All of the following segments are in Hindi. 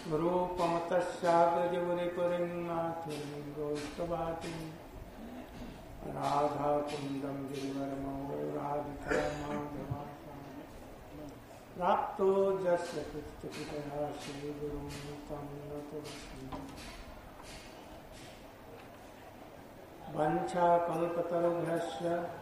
रूपम तस्याग्रजवरिपरिन्नाथुलिङ्गोस्तवाति राधा कुन्दं गिरिवरमो राधिका माधवासा प्राप्तो जस्य कृत्यकृतया श्रीगुरुं तं नतोऽस्मि। वञ्चाकल्पतरुभ्यश्च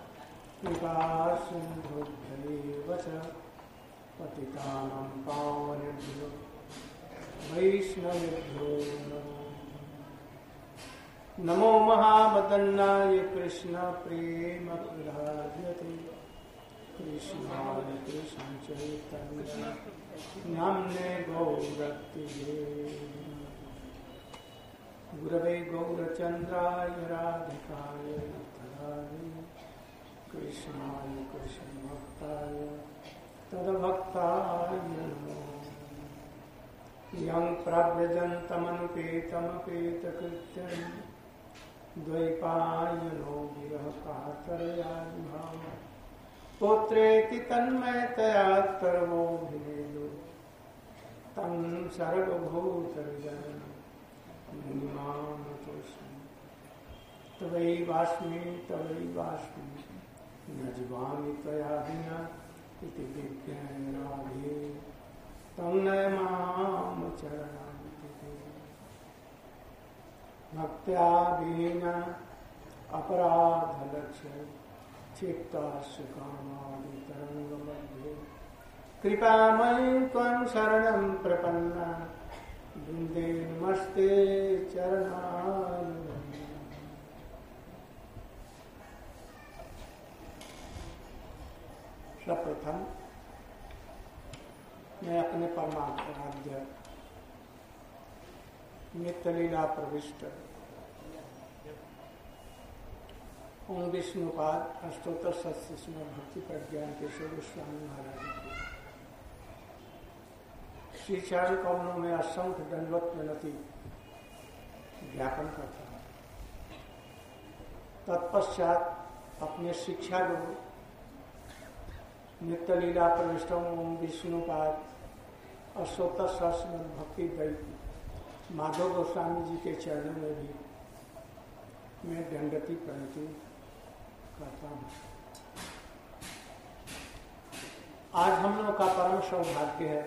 कृपासिन्धुभ्यैव च पतितानां पावनेभ्यो वैष्णवेभ्यो नमो महावदन्नाय कृष्ण प्रेम प्रदायते कृष्णाय कृष्ण चैतन्य नाम्ने गौरक्तिये गुरवे गौरचन्द्राय राधिकाय तदाय कृष्णाय कृष्ण भक्ताय तद्भक्ताय नमो। यं प्रव्रजन्तमनुपेतमपेतकृत्यं द्वैपायनो विरहकातरयानुभाव पुत्रेति तन्मयतया सर्वोऽभिनेदो तं सर्वभूतविजयं मुनिमानतोऽस्मि। तवैवास्मि न जीवामि त्वया विना इति विज्ञानाभिः तं नमाम चरणाम्बुजे। भक्त्या विहीना अपराधलक्ष्य क्षिप्तास्य कामादितरङ्गमध्ये कृपामयीं त्वं शरणं प्रपन्ना वृन्दे नमस्ते चरणारविन्दे। सर्वप्रथम मैं अपने परमाराध्य नित्यलीला प्रविष्ट ओम विष्णुपाद अष्टोत्तर सत्स्म भक्ति प्रज्ञान केशव गोस्वामी महाराज श्री चरण कमलों में असंख्य दंडवत विनती ज्ञापन करता हूँ। तत्पश्चात अपने शिक्षा गुरु नित्यलीला प्रविष्ट ओम विष्णुपाद अष्टोत्तर सहस्र भक्ति दैवी माधव गोस्वामी जी के चरणों में भी मैं दंडवती प्रणति करता हूँ। आज हम लोग का परम सौभाग्य है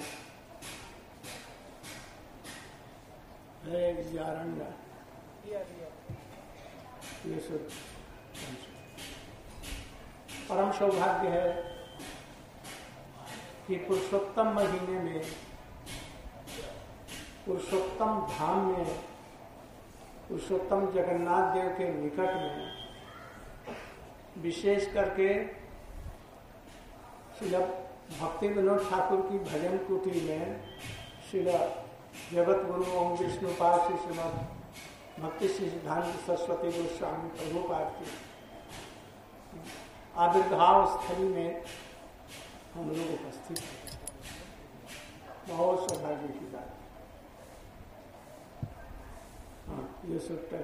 परम सौभाग्य है कि पुरुषोत्तम महीने में पुरुषोत्तम धाम में पुरुषोत्तम जगन्नाथ देव के निकट में विशेष करके श्रील भक्ति विनोद ठाकुर की भजन कुटी में श्रील जगत गुरु ओम विष्णुपाद श्री श्रीमद भक्ति श्री सिद्धांत सरस्वती गोस्वामी प्रभुपाद की आविर्भाव स्थली में हम लोग उपस्थित हैं। बहुत सौभाग्य की बात। हाँ, ये सूत्र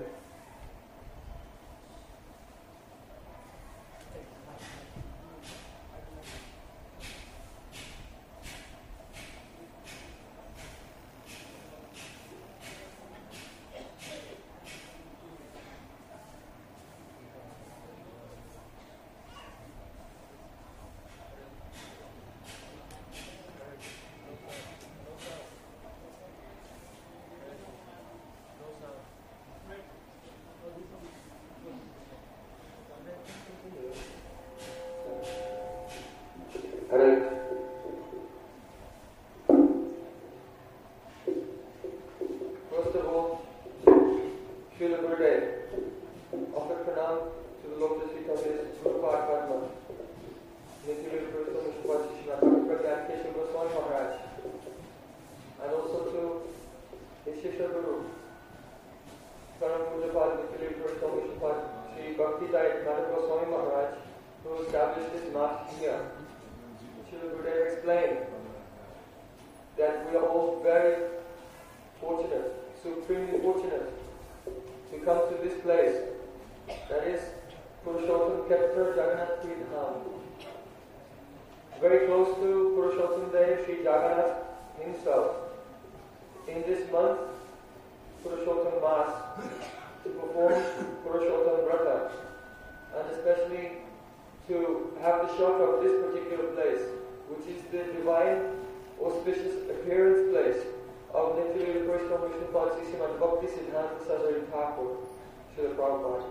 very close to Purushottam Dev, Sri Jagannath himself. in this month, Purushottam Mass, to perform Purushottam Vrata, and especially to have the shock of this particular place, which is the divine, auspicious appearance place of Nityalila Vaishnava Vishnupad Srimad Bhakti Siddhanta Saraswati Thakur, Srila Prabhupada,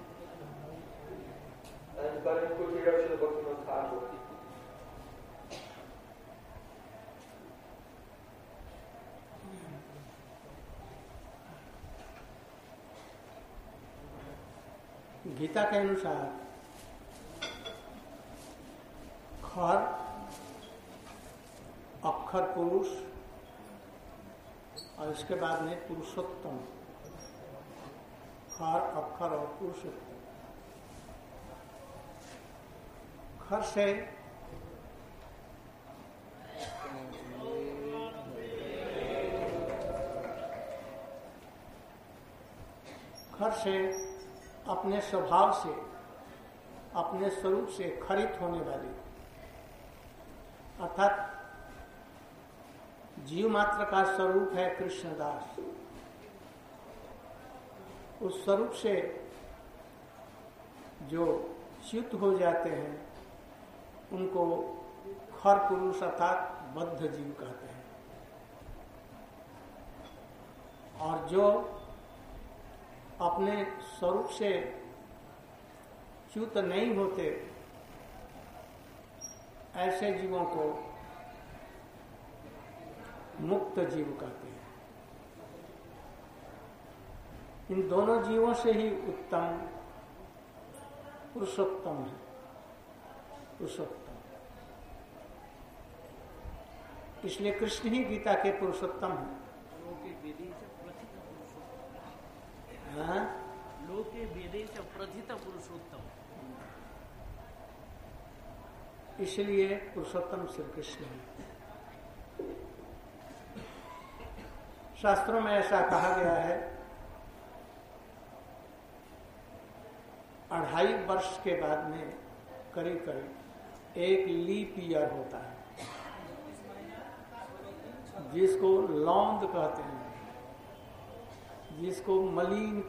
and Bhajan Kutira Srila Bhaktivinoda Thakur. Gita के अनुसार खर अक्षर पुरुष और इसके बाद में पुरुषोत्तम, खर अक्षर और पुरुषोत्तम। खर से अपने स्वभाव से, अपने स्वरूप से खरित होने वाली, अर्थात जीव मात्र का स्वरूप है कृष्णदास। उस स्वरूप से जो च्युत हो जाते हैं उनको खर पुरुष अर्थात बद्ध जीव कहते हैं। और जो अपने स्वरूप से च्युत नहीं होते, ऐसे जीवों को मुक्त जीव कहते हैं। इन दोनों जीवों से ही उत्तम पुरुषोत्तम है, पुरुषोत्तम। इसलिए कृष्ण ही गीता के पुरुषोत्तम है। लोके वेदे च प्रथित पुरुषोत्तम, इसलिए पुरुषोत्तम श्री कृष्ण है। शास्त्रों में ऐसा कहा गया है, 2.5 वर्ष के बाद में करीब करीब एक लीप ईयर होता है, जिसको लौंद कहते हैं, जिसको मलिन,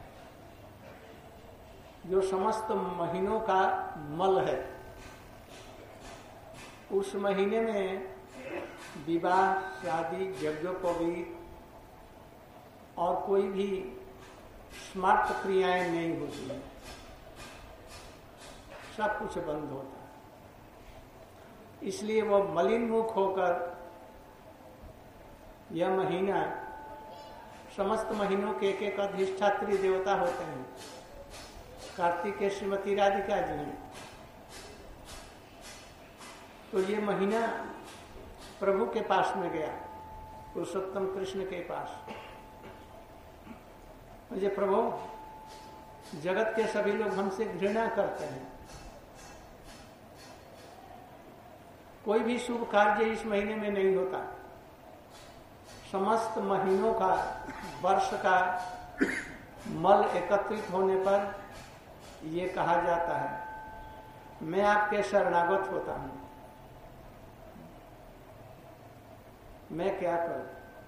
जो समस्त महीनों का मल है। उस महीने में विवाह, शादी, यज्ञोपवीत और कोई भी स्मार्ट क्रियाएं नहीं होती हैं, सब कुछ बंद होता है। इसलिए वो मलिन मुख होकर यह महीना, समस्त महीनों के एक एक अधिष्ठात्री देवता होते हैं। कार्तिक के श्रीमती राधिका जी हैं, तो ये महीना प्रभु के पास में गया, पुरुषोत्तम कृष्ण के पास। मुझे प्रभु, जगत के सभी लोग हमसे घृणा करते हैं, कोई भी शुभ कार्य इस महीने में नहीं होता। समस्त महीनों का, वर्ष का मल एकत्रित होने पर ये कहा जाता है, मैं आपके शरणागत होता हूं, मैं क्या करूं?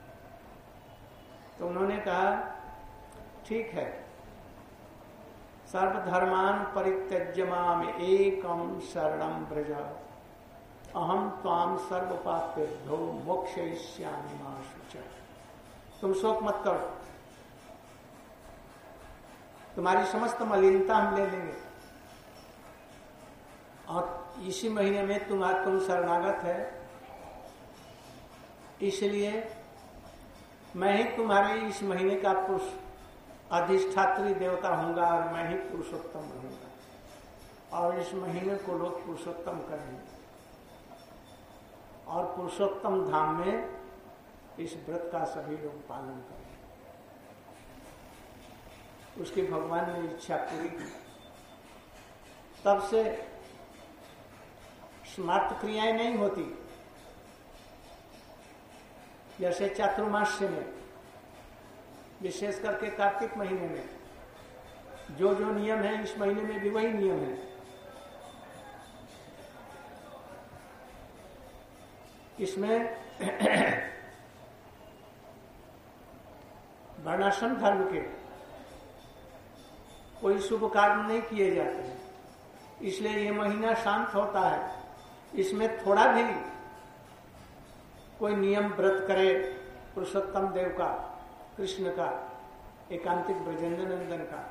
तो उन्होंने कहा, ठीक है, सर्वधर्मान परित्यज्य माम एकम शरणम व्रज, अहम त्वाम सर्व पापेभ्यो मोक्षयिष्यामि मा शुचः। तुम शोक मत करो, तुम्हारी समस्त मलिनता हम ले लेंगे, और इसी महीने में तुम शरणागत है, इसलिए मैं ही तुम्हारे इस महीने का पुरुष अधिष्ठात्री देवता होऊंगा और मैं ही पुरुषोत्तम रहूंगा, और इस महीने को लोग पुरुषोत्तम करेंगे, और पुरुषोत्तम धाम में इस व्रत का सभी लोग पालन करेंगे। उसकी भगवान ने इच्छा पूरी की। तब से स्मार्त क्रियाएं नहीं होती, जैसे चातुर्मास्य में, विशेष करके कार्तिक महीने में जो जो नियम है, इस महीने में भी वही नियम है। इसमें वर्णाश्रम धर्म के कोई शुभ कार्य नहीं किए जाते हैं, इसलिए ये महीना शांत होता है। इसमें थोड़ा भी कोई नियम व्रत करे पुरुषोत्तम देव का, कृष्ण का, एकांतिक ब्रजेंद्र नंदन का,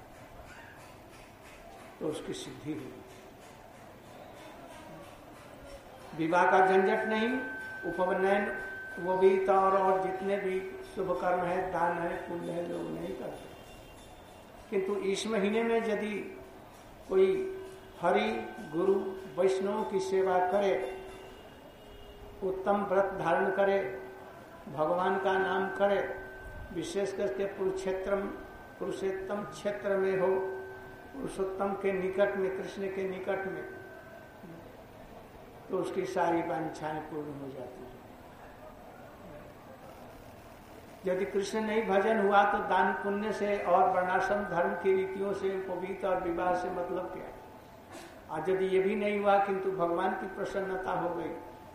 तो उसकी सिद्धि होगी। विवाह का झंझट नहीं, उपनयन वो भी और जितने भी शुभ कर्म है, दान है, पुण्य है, लोग नहीं करते। किंतु इस महीने में यदि कोई हरि गुरु वैष्णव की सेवा करे, उत्तम व्रत धारण करे, भगवान का नाम करे, विशेष करके पुरुषोत्तम क्षेत्र में हो, पुरुषोत्तम के निकट में, कृष्ण के निकट में, तो उसकी सारी वांछाएं पूर्ण हो जाती है। यदि कृष्ण नहीं भजन हुआ तो दान पुण्य से और वर्णाश्रम धर्म की रीतियों से, पवित्र और विवाह से मतलब क्या है? और यदि ये भी नहीं हुआ किंतु भगवान की प्रसन्नता हो गई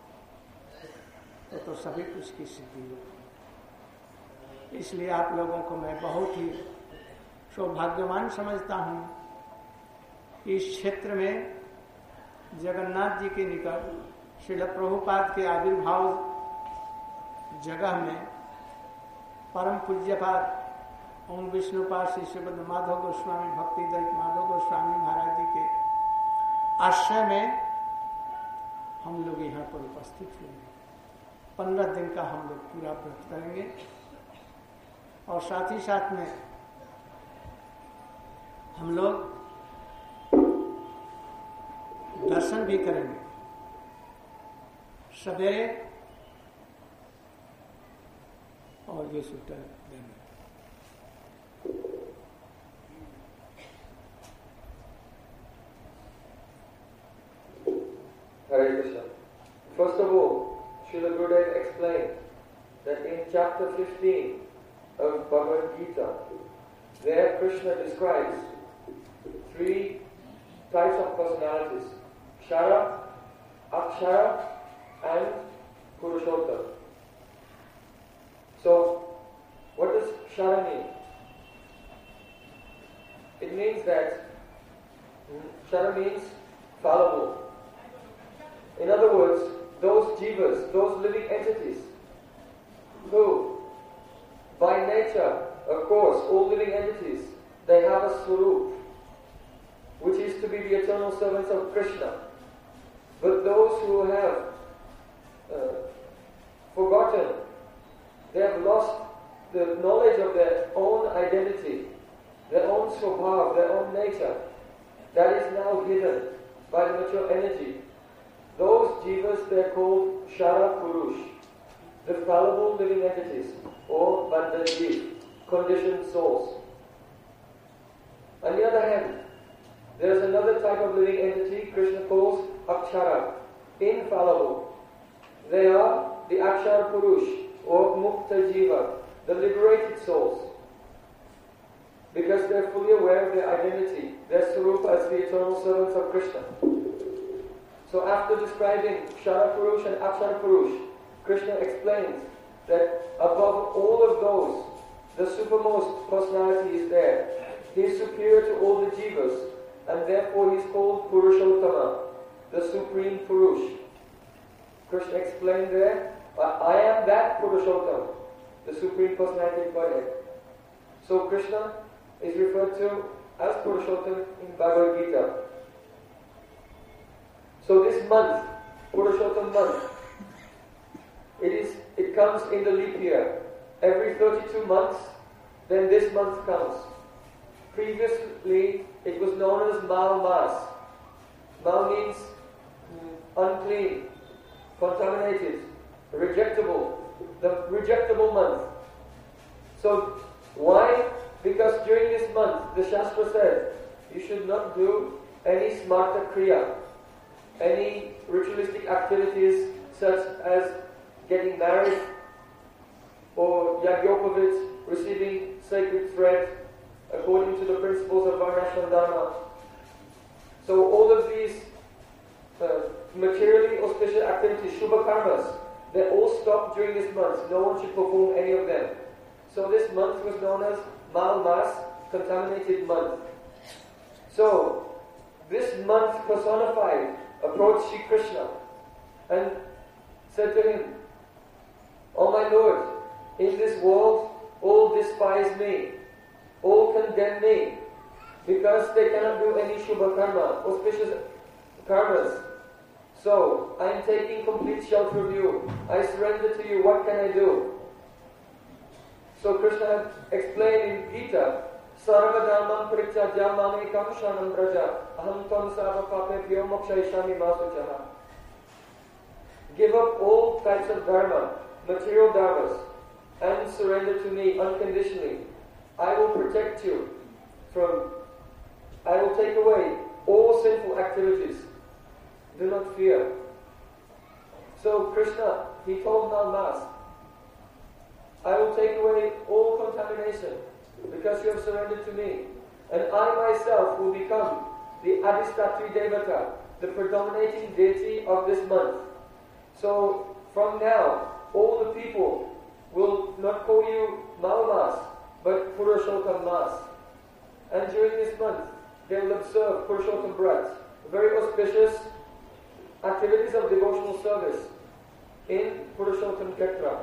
तो सभी कुछ की सिद्धि होगी। इसलिए आप लोगों को मैं बहुत ही सौभाग्यवान समझता हूँ। इस क्षेत्र में जगन्नाथ जी के निकट श्रील प्रभुपाद के आविर्भाव जगह में परम पूज्यपाद ओम विष्णुपाद श्री श्रीमद माधव गोस्वामी भक्ति दैत माधव गोस्वामी महाराज जी के आश्रय में हम लोग यहाँ पर उपस्थित हुए। 15 दिन का हम लोग पूरा व्रत करेंगे और साथ ही साथ में हम लोग दर्शन भी करेंगे। सवेरे और ये सूत्र देंगे। Hare Krishna. First of all, Srila Gurudev explained that in chapter 15 of Bhagavad Gita, there Krishna describes 3 types of personalities: Kshara, Akshara, and Purushottam. So, what does Kshara mean? It means that Kshara means fallible. In other words, those jivas, those living entities, who, by nature, of course, all living entities, they have a swarup, which is to be the eternal servants of Krishna. But those who have forgotten, they have lost the knowledge of their own identity, their own swabhav, their own nature, that is now hidden by the mature energy. Those jivas, they are called Kshara Purush, the fallible living entities, or Bandhajiv, conditioned souls. On the other hand, there is another type of living entity Krishna calls Akshara, infallible. They are the Akshara Purush, or Mukta Jiva, the liberated souls. Because they are fully aware of their identity, their swarupa as the eternal servants of Krishna. So after describing Kshara Purush and Akshara Purush, Krishna explains that above all of those, the supermost personality is there. He is superior to all the jivas, and therefore he is called Purushottama, the supreme Purush. Krishna explained there, I am that Purushottam, the supreme personality of Godhead. So Krishna is referred to as Purushottam in Bhagavad Gita. So this month, Purushottam month, it comes in the leap year. Every 32 months, then this month comes. Previously, it was known as Mal Mas. Mal means unclean, contaminated, rejectable, the rejectable month. So, why? Because during this month, the Shastra said, you should not do any smarta kriya, any ritualistic activities such as getting married or yajñopavitt, receiving sacred thread according to the principles of Varnashram Dharma. So all of these materially auspicious activities, Shubha Karmas, they all stop during this month. No one should perform any of them. So this month was known as Mal Mas, contaminated month. So this month personified approached Sri Krishna and said to him, "O my Lord, in this world all despise me, all condemn me, because they cannot do any Shubha Karma, auspicious karmas. So I am taking complete shelter of you. I surrender to you. What can I do?" So Krishna explained in Gita, "Sarva dharmam parityajya mamekam sharanam braja, aham tvam sarva papebhyo mokshayishami ma suchaha." Give up all types of dharma, material dharmas, and surrender to me unconditionally. I will protect you I will take away all sinful activities. Do not fear. So Krishna, he told Nalmas, "I will take away all contamination because you have surrendered to me. And I myself will become the Adhistatri Devata, the predominating deity of this month. So from now, all the people will not call you Malmas, but Purushottam Mas. And during this month, they will observe Purushottam Brat, very auspicious activities of devotional service in Purushottam Kshetra.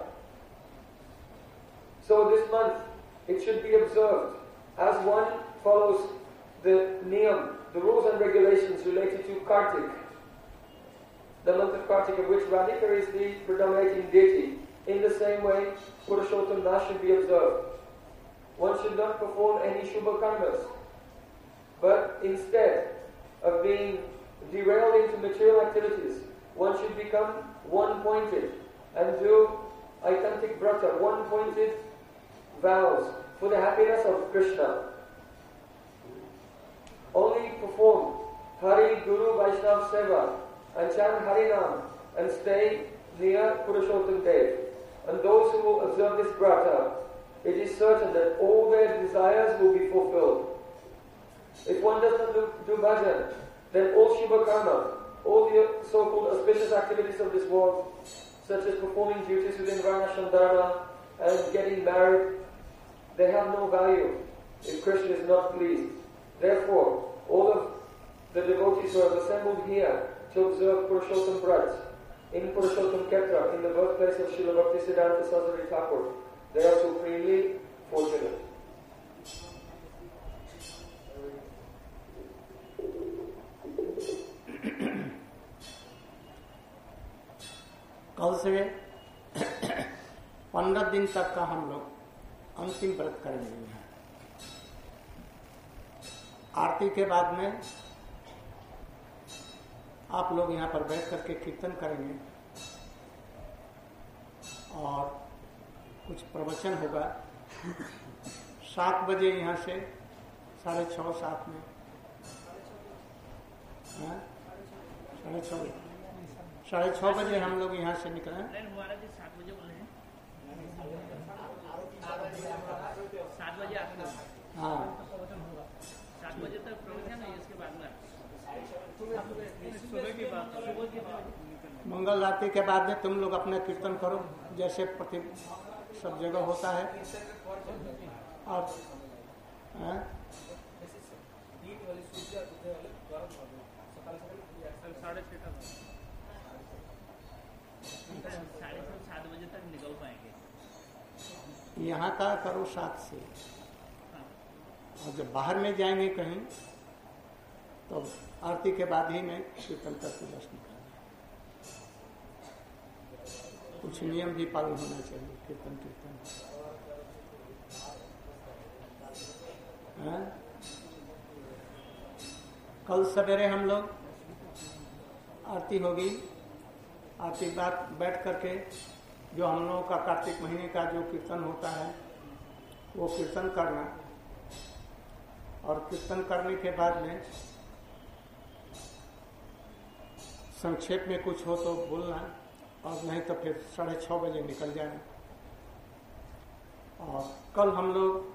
So this month, it should be observed as one follows the niyam, the rules and regulations related to Kartik, the month of Kartik, of which Radhika is the predominating deity. In the same way, Purushottam Das should be observed. One should not perform any Shubha Karmas, but instead of being derailed into material activities, one should become one-pointed and do Aikantik Brata, one-pointed vows for the happiness of Krishna. Only perform Hari, Guru, Vaishnav Seva and chant Harinam and stay near Purushottam Dev. And those who will observe this Brata, it is certain that all their desires will be fulfilled. If one does not do bhajan, then all Shubha Karma, all the so-called auspicious activities of this world, such as performing duties within Varnashram Dharma and getting married, they have no value if Krishna is not pleased. Therefore, all of the devotees who have assembled here to observe Purushottam Brat in Purushottam Kshetra, in the birthplace of Srila Bhaktisiddhanta Saraswati Thakur, they are supremely fortunate. कल से 15 दिन तक का हम लोग अंतिम व्रत करेंगे। आरती के बाद में आप लोग यहाँ पर बैठ करके कीर्तन करेंगे और कुछ प्रवचन होगा। 7 बजे यहाँ से 6:30 7 में 6:30 बजे हम लोग यहाँ से निकले। 7 बजे बोले हैं, 7 बजे आपका, हाँ 7 बजे तक प्रवचन है। इसके बाद में सुबह की बात, मंगल आरती के बाद में तुम लोग अपना कीर्तन करो जैसे प्रति सब जगह होता है। और 7:30 बजे तक निकल पाएंगे। यहाँ का करो 7 से, और जब बाहर में जाएंगे कहीं तो आरती के बाद ही में कीर्तन करके दर्शन करना। कुछ नियम भी पालन होना चाहिए कीर्तन कल सवेरे हम लोग आरती होगी। आरती बाद बैठ करके जो हम लोगों का कार्तिक महीने का जो कीर्तन होता है वो कीर्तन करना, और कीर्तन करने के बाद में संक्षेप में कुछ हो तो बोलना, और नहीं तो फिर 6:30 बजे निकल जाना। और कल हम लोग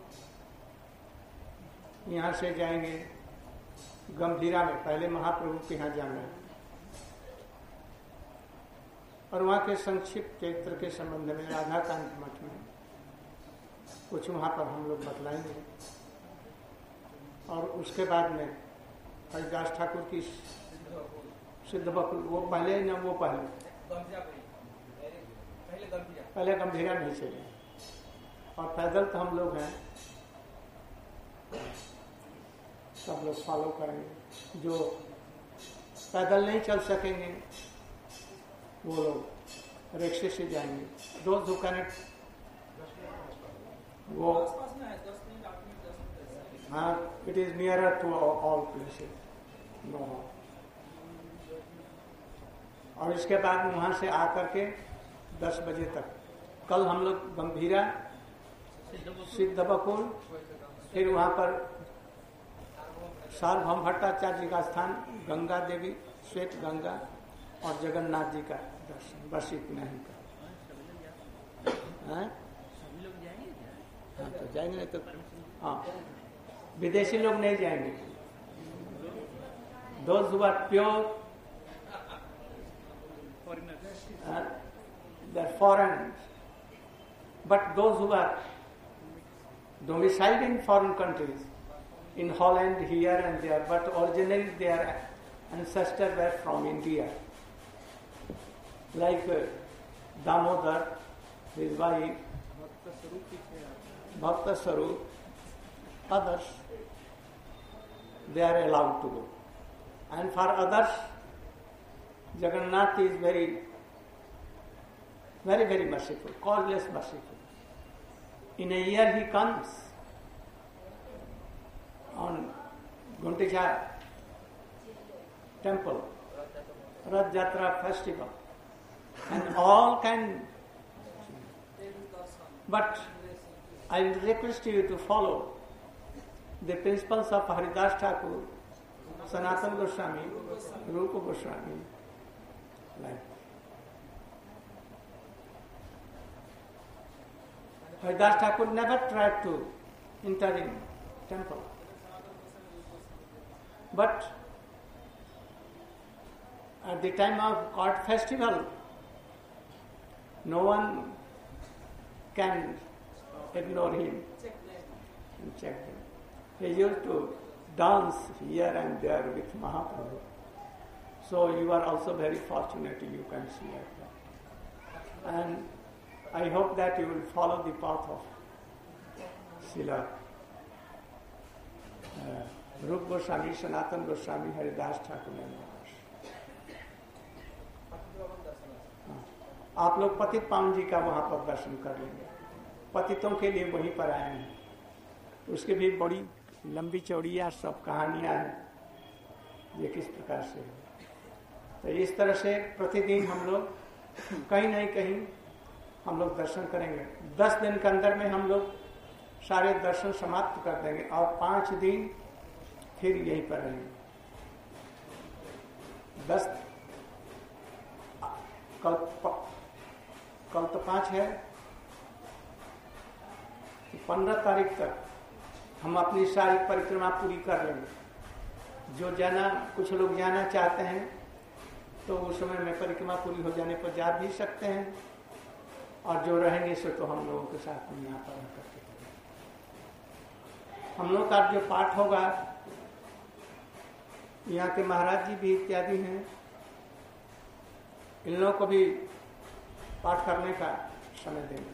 यहाँ से जाएंगे गंभीरा में, पहले महाप्रभु के यहाँ जाना है और वहाँ के संक्षिप्त चरित्र के संबंध में राधा कांत मठ में कुछ वहाँ पर हम लोग बतलाएंगे। और उसके बाद में हरिदास ठाकुर की सिद्ध बकुल, वो पहले न वो पहले गंभीरा में चले, और पैदल तो हम लोग हैं, सब लोग फॉलो करेंगे। जो पैदल नहीं चल सकेंगे वो लोग रिक्शे से जाएंगे। दो दुकानें वो, हाँ, it is nearer to all places. No, और इसके बाद वहां से आकर के 10 बजे तक, कल हम लोग गंभीरा, सिद्ध बकुल, फिर वहां पर सार्वभौम भट्टाचार्य जी का स्थान, गंगा देवी, श्वेत गंगा और जगन्नाथ जी का दर्शन, बस इतना ही का। हाँ, तो जाएंगे नहीं तो, हाँ, विदेशी लोग नहीं जाएंगे। Those who are pure, they're foreign, but those who are domiciled in foreign countries, in Holland, here and there, but originally their ancestors were from India, like Damodar, his wife, Bhakta Sarup, others, they are allowed to go. And for others, Jagannath is very, very, very merciful, causeless merciful. In a year he comes on Gunticha temple, Rath Jatra festival, and all can. But I request you to follow the principles of Haridas Thakur, Sanatana Goswami, Rupa Goswami, like Haridas Thakur never tried to enter in temple, but at the time of court festival, no one can ignore him and check him. He used to dance here and there with Mahaprabhu. So you are also very fortunate, you can see that. And I hope that you will follow the path of Srila Rupa Goswami, Sanatana Goswami, Haridas Thakur and others. आप लोग पतित पावन जी का वहां पर दर्शन कर लेंगे। पतितों के लिए वहीं पर आए हैं, उसके भी बड़ी लंबी चौड़िया सब कहानियां हैं, ये किस प्रकार से है। तो इस तरह से प्रतिदिन हम लोग कहीं नहीं कहीं हम लोग दर्शन करेंगे। 10 दिन के अंदर में हम लोग सारे दर्शन समाप्त कर देंगे और 5 दिन फिर यहीं पर रहेंगे। 10 कल तो 5 है, 15 तारीख तक हम अपनी सारी परिक्रमा पूरी कर लेंगे। जो जाना, कुछ लोग जाना चाहते हैं तो उस समय में परिक्रमा पूरी हो जाने पर जा भी सकते हैं, और जो रहेंगे सो तो हम लोगों के साथ में यहाँ पर करके हम लोग का जो पाठ होगा, यहाँ के महाराज जी भी इत्यादि हैं, इन लोगों को भी पाठ करने का समय देंगे।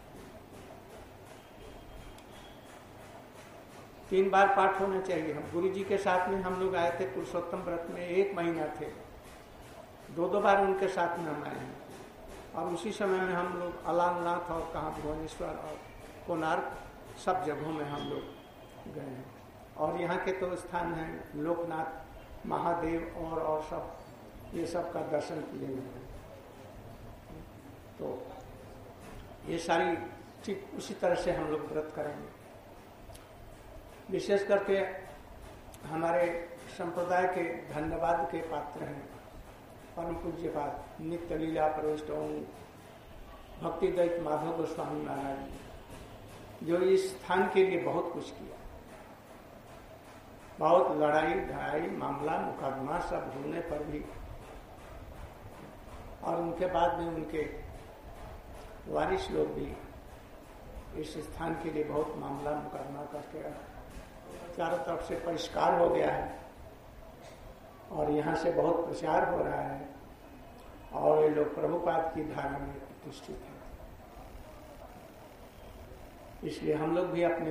3 बार पाठ होना चाहिए। हम गुरु जी के साथ में हम लोग आए थे पुरुषोत्तम व्रत में, 1 महीना थे, 2 बार उनके साथ में हम आए हैं। और उसी समय में हम लोग अलालनाथ और कहाँ भुवनेश्वर और कोणार्क सब जगहों में हम लोग गए हैं। और यहाँ के तो स्थान हैं लोकनाथ, महादेव और सब, ये सब का दर्शन किए हैं। तो ये सारी ठीक उसी तरह से हम लोग व्रत करेंगे। विशेष करके हमारे संप्रदाय के धन्यवाद के पात्र हैं परम पूज्यपाद नित्य लीला प्रविष्ट भक्ति दैत माधव गोस्वामी महाराज जी, जो इस स्थान के लिए बहुत कुछ किया। बहुत लड़ाई ढाई मामला मुकदमा सब होने पर भी, और उनके बाद में उनके वारिस लोग भी इस स्थान के लिए बहुत मामला मुकदमा करके चारों तरफ से परिष्कार हो गया है और यहाँ से बहुत प्रचार हो रहा है और ये लोग प्रभुपाद की धारा में प्रतिष्ठित हैं। इसलिए हम लोग भी अपने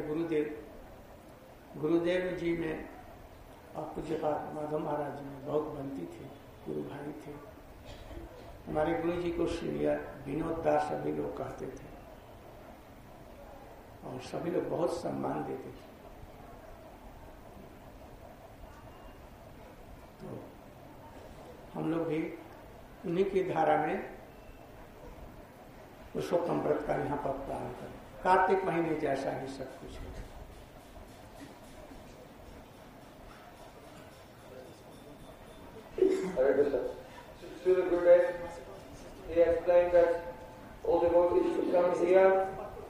गुरुदेव जी में और पूज्यपाद माधव महाराज जी में बहुत बनती थे, गुरु भाई थे। हमारे गुरु जी को सीनियर विनोद दास सभी लोग कहते थे और सभी लोग बहुत सम्मान देते थे। तो हम लोग भी उन्हीं की धारा में पुरुषोत्तम व्रत का यहाँ पर प्रारंभ करें। कार्तिक महीने जैसा ही सब कुछ है। Hare Krishna. Srila Gurudev, he explained that all devotees should come here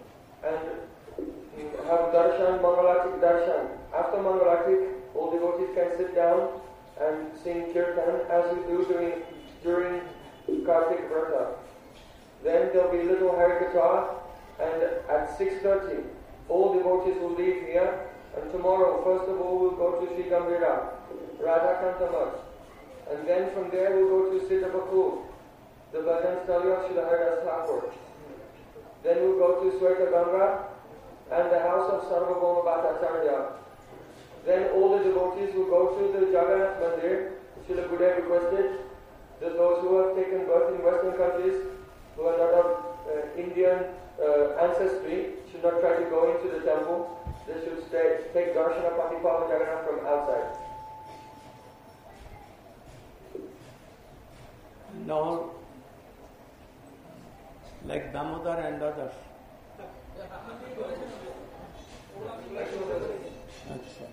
and have darshan, Mangalatik darshan. After Mangalatik, all devotees can sit down and sing kirtan as we do during Kartik Vrata. Then there will be little Harikatha, and at 6:30, all devotees will leave here, and tomorrow, first of all, we'll go to Sri Gambhira, Radhakanta Math. And then from there we'll go to Siddhabakur, the Bhajan Sthalya of Srila Haridas Thakur. Then we'll go to Sweta Ganga and the house of Sarvabhauma Bhattacharya. Then all the devotees will go to the Jagannath Mandir. Srila Gurudev requested that those who have taken birth in Western countries, who are not of Indian ancestry, should not try to go into the temple. They should take darshan of Patipava Jagannath from outside. No, like Damodar and others. अच्छा,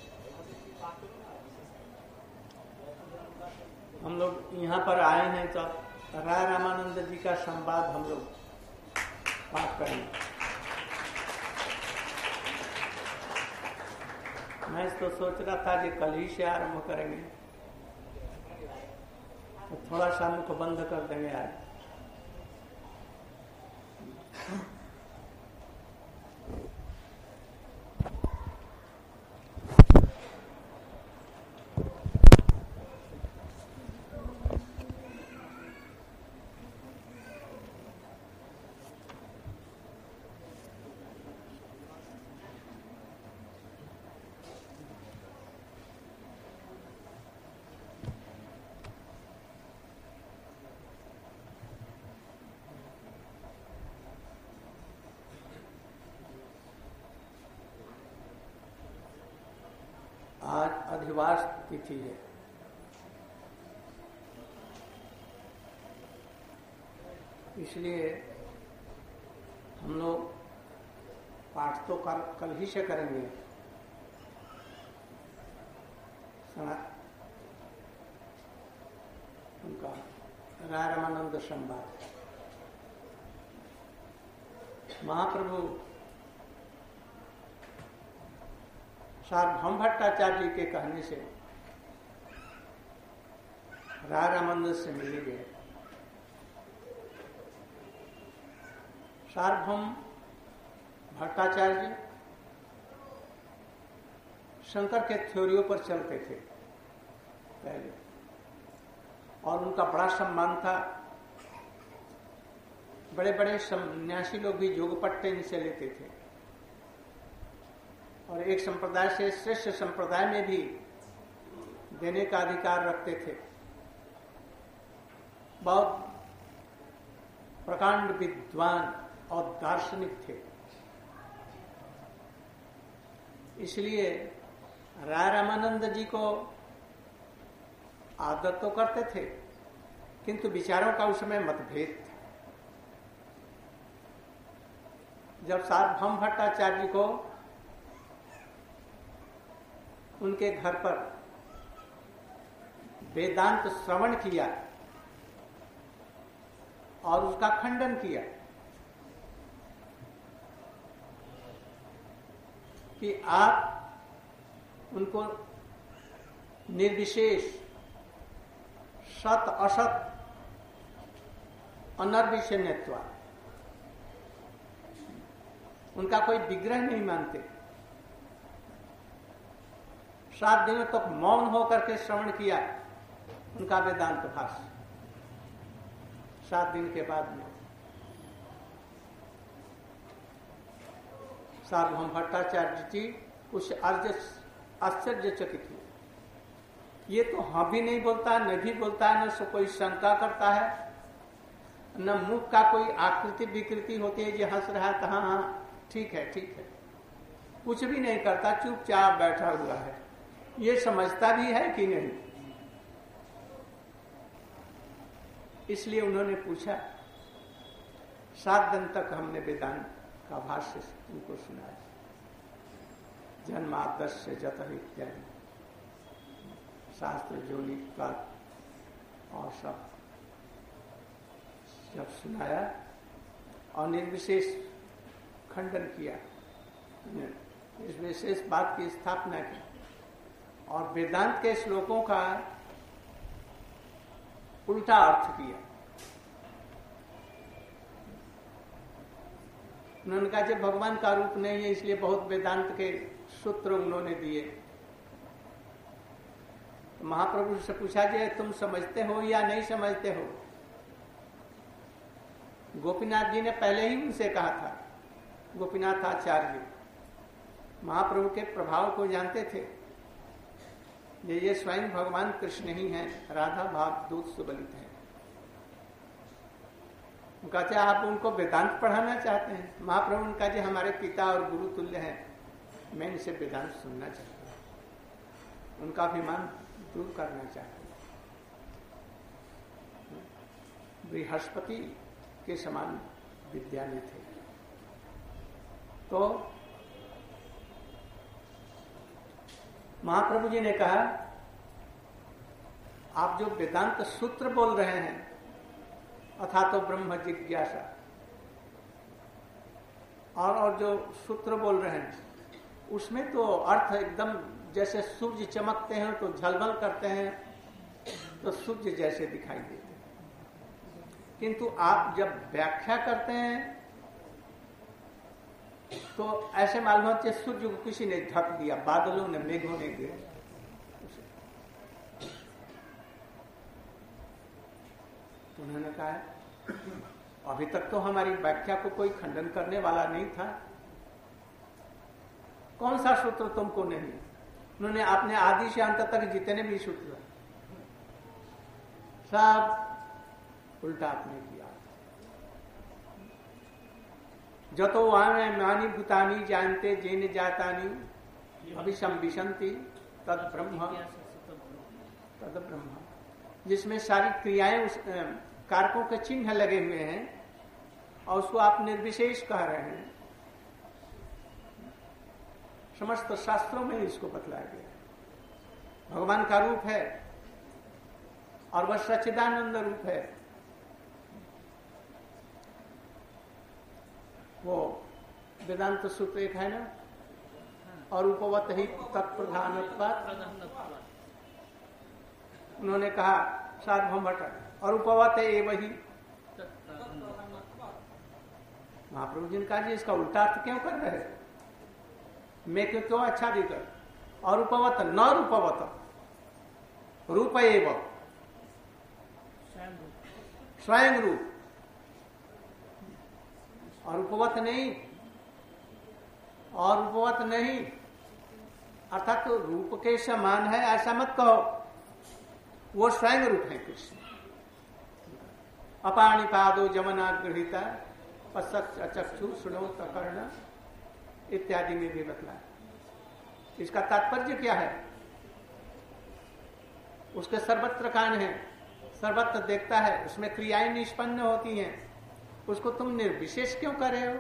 हम लोग यहाँ पर आए हैं तो राय रामानंद जी का संवाद हम लोग पाठ करेंगे। मैं तो सोच रहा था कि कल ही से आरंभ करेंगे, तो थोड़ा सा मुख बंद कर देंगे आज। आज अधिवास तिथि है, इसलिए हम लोग पाठ तो कल ही से करेंगे। उनका राय रामानंद संवाद महाप्रभु सार्वभौम भट्टाचार्य जी के कहने से राय रामानंद से मिले गए। सार्वभौम भट्टाचार्य जी शंकर के थ्योरियों पर चलते थे पहले, और उनका बड़ा सम्मान था। बड़े बड़े सन्यासी लोग भी योगपट्टे इनसे लेते थे, और एक संप्रदाय से श्रेष्ठ संप्रदाय में भी देने का अधिकार रखते थे। बहुत प्रकांड विद्वान और दार्शनिक थे। इसलिए राय रामानंद जी को आदर तो करते थे, किंतु विचारों का उस समय मतभेद था। जब सार्वभौम भट्टाचार्य जी को उनके घर पर वेदांत श्रवण किया और उसका खंडन किया कि आप उनको निर्विशेष सत असत अनर्विषण्यत्वा उनका कोई विग्रह नहीं मानते। 7 दिनों तक मौन होकर के श्रवण किया उनका वेदांत भाष्य। 7 दिन के बाद में सार्वभौम भट्टाचार्य जी उस आश्चर्यचकित हुए। ये तो हाँ भी नहीं बोलता, न भी बोलता है, न कोई शंका करता है, न मुख का कोई आकृति विकृति होती है जो हंस रहा है, कहा हाँ ठीक है ठीक है, कुछ भी नहीं करता, चुपचाप बैठा हुआ है। ये समझता भी है कि नहीं? इसलिए उन्होंने पूछा। 7 दिन तक हमने वेदांत का भाष्य उनको सुनाया, जन्माद्यस्य जतः इत्यादि शास्त्र जोनि का और सब जब सुनाया और निर्विशेष खंडन किया, इस विशेष बात की स्थापना की और वेदांत के श्लोकों का उल्टा अर्थ किया। उन्होंने कहा जब भगवान का रूप नहीं है इसलिए बहुत वेदांत के सूत्र उन्होंने दिए। तो महाप्रभु से पूछा जाए तुम समझते हो या नहीं समझते हो? गोपीनाथ जी ने पहले ही उनसे कहा था, गोपीनाथ आचार्य महाप्रभु के प्रभाव को जानते थे, ये स्वयं भगवान कृष्ण ही हैं, राधा भाव दूत सुबलित है। कहते आप उनको वेदांत पढ़ाना चाहते हैं? महाप्रभु उनका जी हमारे पिता और गुरु तुल्य हैं, मैं इनसे वेदांत सुनना चाहता हूं, उनका अभिमान दूर करना चाहता हूं। बृहस्पति के समान विद्यालय थे। तो महाप्रभु जी ने कहा आप जो वेदांत सूत्र बोल रहे हैं अथा तो ब्रह्म जिज्ञासा और जो सूत्र बोल रहे हैं उसमें तो अर्थ एकदम जैसे सूर्य चमकते हैं तो झलमल करते हैं तो सूर्य जैसे दिखाई देते हैं, किंतु आप जब व्याख्या करते हैं तो ऐसे मालूम होते सूर्य को किसी ने ढक दिया, बादलों ने, मेघों ने गिरा। तो उन्होंने कहा अभी तक तो हमारी व्याख्या को कोई खंडन करने वाला नहीं था, कौन सा सूत्र तुमको नहीं? उन्होंने अपने आदि से अंत तक जितने भी सूत्र सब उल्टा आपने किया। जतो वहां मानी भूतानी जानते जैन जातानी अभिसंबिशंति तद ब्रह्म, जिसमें सारी क्रियाएं उस कारकों के चिन्ह लगे हुए हैं और उसको आप निर्विशेष कह रहे हैं। समस्त शास्त्रों में इसको बतलाया गया। भगवान का रूप है और वह सच्चिदानंद रूप है। वो वेदांत सूत्र एक है ना, और उपवत ही तत्प्रधानत्वात्, उन्होंने कहा सार्वभौम भट्ट और उपवत है वही। महाप्रभु जी ने कहा जी इसका उल्टा अर्थ क्यों कर रहे हैं? मैं क्यों अच्छा भी कर, और उपवत न रूपवत, रूप एव स्वयं रूप, और उपवत नहीं, और उपवत नहीं अर्थात तो रूप के समान है ऐसा मत कहो, वो स्वयं रूप है कृष्ण। अपाणिपादो जमना गृहीता चक्षु सुनो तकर्ण इत्यादि में भी बतलाया। इसका तात्पर्य क्या है? उसके सर्वत्र कान है, सर्वत्र देखता है, उसमें क्रियाएं निष्पन्न होती हैं, उसको तुम निर्विशेष क्यों कर रहे हो?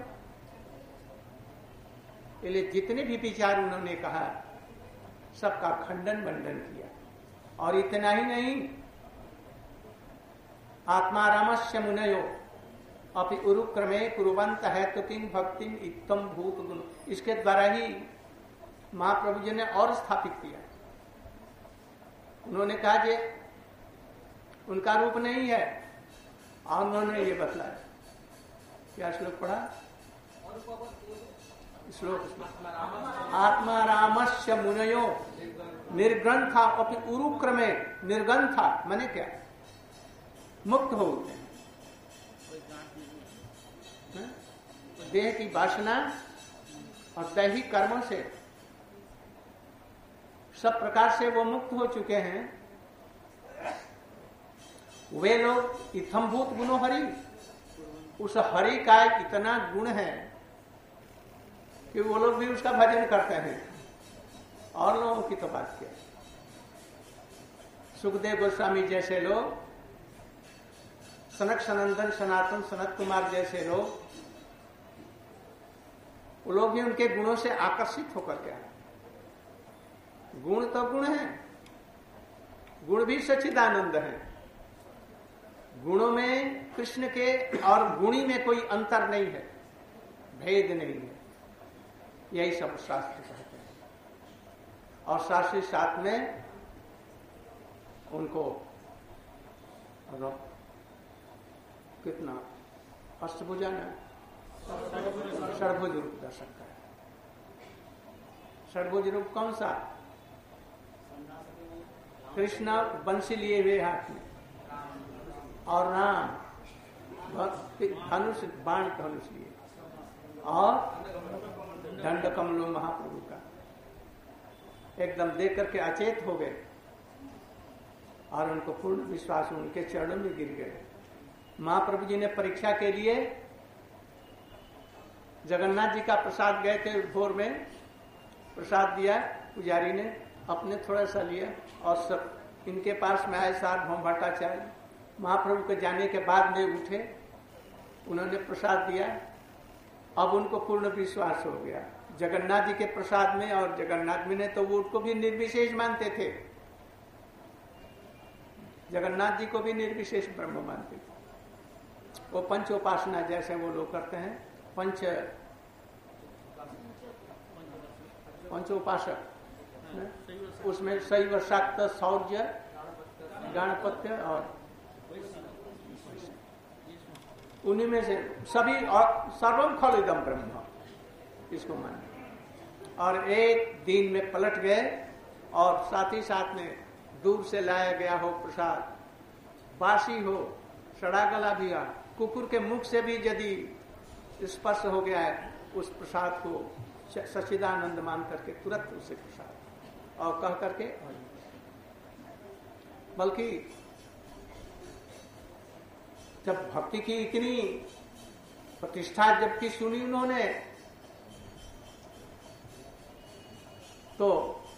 इसलिए जितने भी विचार उन्होंने कहा सबका खंडन बंडन किया। और इतना ही नहीं, आत्मा रामस्य मुनयो अपि उरुक्रमे कुरुवंत है तो किंग भक्तिम इत्तम भूत गुण, इसके द्वारा ही महाप्रभु जी ने और स्थापित किया। उन्होंने कहा कि उनका रूप नहीं है और उन्होंने ये बतलाया। क्या श्लोक पढ़ा? श्लोक आत्मा रामस्य मुनयो निर्ग्रंथा अपि उरुक्रमे निर्गंथा माने क्या? मुक्त हो उठते हैं। देह की वासना और दैहिक कर्मों से सब प्रकार से वो मुक्त हो चुके हैं। वे लोग इत्थम्भूत गुणो हरि, उस हरि का इतना गुण है कि वो लोग भी उसका भजन करते हैं। और लोगों की तो बात क्या, सुखदेव गोस्वामी जैसे लोग, सनक सनंदन सनातन सनत कुमार जैसे लोग, वो लोग भी उनके गुणों से आकर्षित होकर के आए। गुण तो गुण है, गुण भी सच्चिदानंद है। गुणों में कृष्ण के और गुणी में कोई अंतर नहीं है, भेद नहीं है। यही सब शास्त्र कहते हैं। और शास्त्री साथ में उनको कितना अष्टभुजा ने षड्भुज रूप दर्शन का है। षड्भुज रूप कौन सा? कृष्ण बंसी लिए हुए हाथ में, और राम धनुष बाण धनुष लिए, और दंड कमलो महाप्रभु का। एकदम देख करके अचेत हो गए और उनको पूर्ण विश्वास उनके चरणों में गिर गए। महाप्रभु जी ने परीक्षा के लिए जगन्नाथ जी का प्रसाद गए थे, भोर में प्रसाद दिया पुजारी ने, अपने थोड़ा सा लिया और सब इनके पास में आए साथ भौम भट्टाचार्य। महाप्रभु के जाने के बाद में उठे, उन्होंने प्रसाद दिया। अब उनको पूर्ण विश्वास हो गया जगन्नाथ जी के प्रसाद में, और जगन्नाथ जी ने तो वो उसको भी निर्विशेष मानते थे, जगन्नाथ जी को भी निर्विशेष ब्रह्म मानते थे। वो पंचोपासना जैसे वो लोग करते हैं, पंचोपासक, उसमें शैव शाक्त शौर्य गणपत्य और उन्हीं में से सभी, और सर्वम खलुदम ब्रह्म, इसको माने। और एक दिन में पलट गए, और साथ ही साथ में दूर से लाया गया हो प्रसाद, बासी हो, सड़ा गला भी आ, कुकुर के मुख से भी यदि स्पर्श हो गया है, उस प्रसाद को सच्चिदानंद मान करके तुरंत उसे प्रसाद और कह करके, बल्कि जब भक्ति की इतनी प्रतिष्ठा जबकि सुनी उन्होंने, तो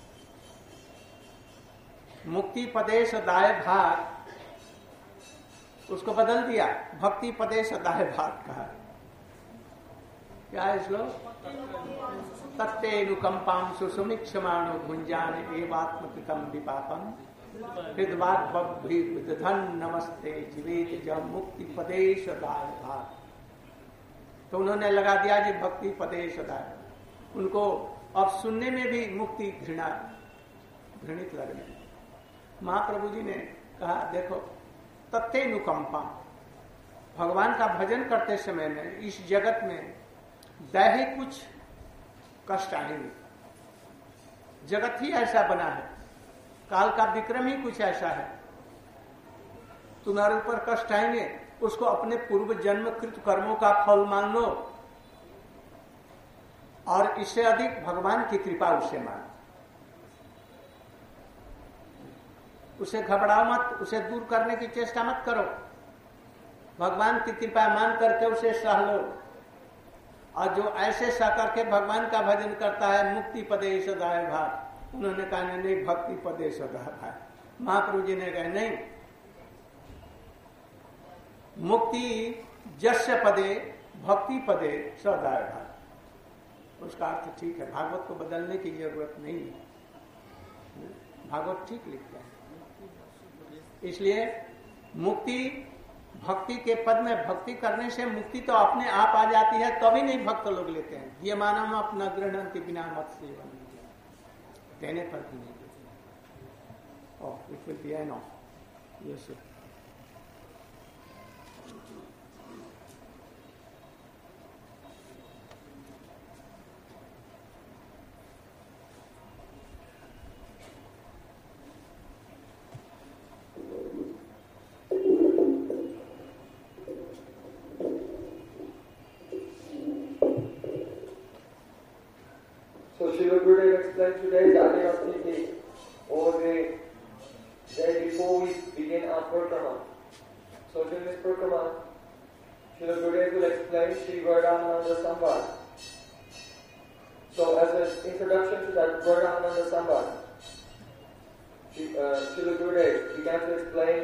मुक्ति पदेश दाय भाग उसको बदल दिया, भक्ति पदेश दाय भाग कहा। क्या है श्लोक? तत्तेनुकंपां सुसुमिक्षमाणो भुंजान एवात्मकृतम विपापम हृदवाग्धन नमस्ते जीवेत जब मुक्ति पदेश दाय भाग। तो उन्होंने लगा दिया जी भक्ति पदेश दाय। उनको अब सुनने में भी मुक्ति घृणित लगने। महाप्रभु जी ने कहा देखो, तत्तेनुकंपा, भगवान का भजन करते समय में इस जगत में दैहिक कुछ कष्ट आएंगे, जगत ही ऐसा बना है, काल का विक्रम ही कुछ ऐसा है, तुम्हारे ऊपर कष्ट आएंगे, उसको अपने पूर्व जन्म कृत कर्मों का फल मान लो, और इससे अधिक भगवान की कृपा उसे मान, उसे घबराओ मत, उसे दूर करने की चेष्टा मत करो, भगवान की कृपा मान करके उसे सह लो। और जो ऐसे सह करके भगवान का भजन करता है, मुक्ति पदे सदाय भाग, उन्होंने कहा नहीं, भक्ति पदे सदाय भाग। महाप्रभु जी ने कहा नहीं, मुक्ति जस्य पदे भक्ति पदे सदाय भाग। उसका अर्थ ठीक है, भागवत को बदलने की जरूरत नहीं है, भागवत ठीक लिखते हैं। इसलिए मुक्ति भक्ति के पद में भक्ति करने से मुक्ति तो अपने आप आ जाती है, तभी नहीं भक्त लोग लेते हैं। ये मानव अपना ग्रहण के बिना मत सेवन देने पर भी नहीं देते। Oh, it will be enough. Yes sir. explain today's idea of Tithi, or the day before we begin our Parikrama. So during this Parikrama, Srila Gurudev will explain Sri Varadananda Samvad. So as an introduction to that Varadananda Samvad, Srila Gurudev began to explain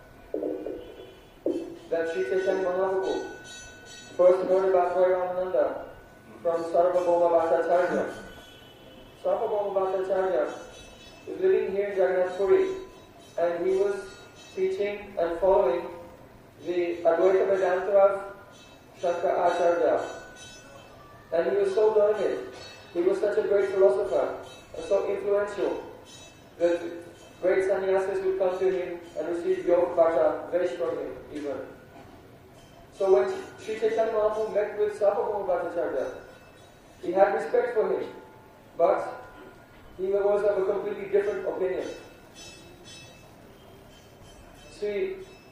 that Sri Chaitanya Mahaprabhu first heard about Varadananda from Sarvabhauma Bhattacharya. Sarvabhauma Bhattacharya is living here in Jagannath Puri, and he was teaching and following the Advaita Vedanta of Shankara Acharya. And he was so learned, he was such a great philosopher and so influential that great sannyasis would come to him and receive Yoga Bhatta Vesh from him even. So when Sri Chaitanya Mahaprabhu met with Sarvabhauma Bhattacharya, he had respect for him, but he was of a completely different opinion. Sri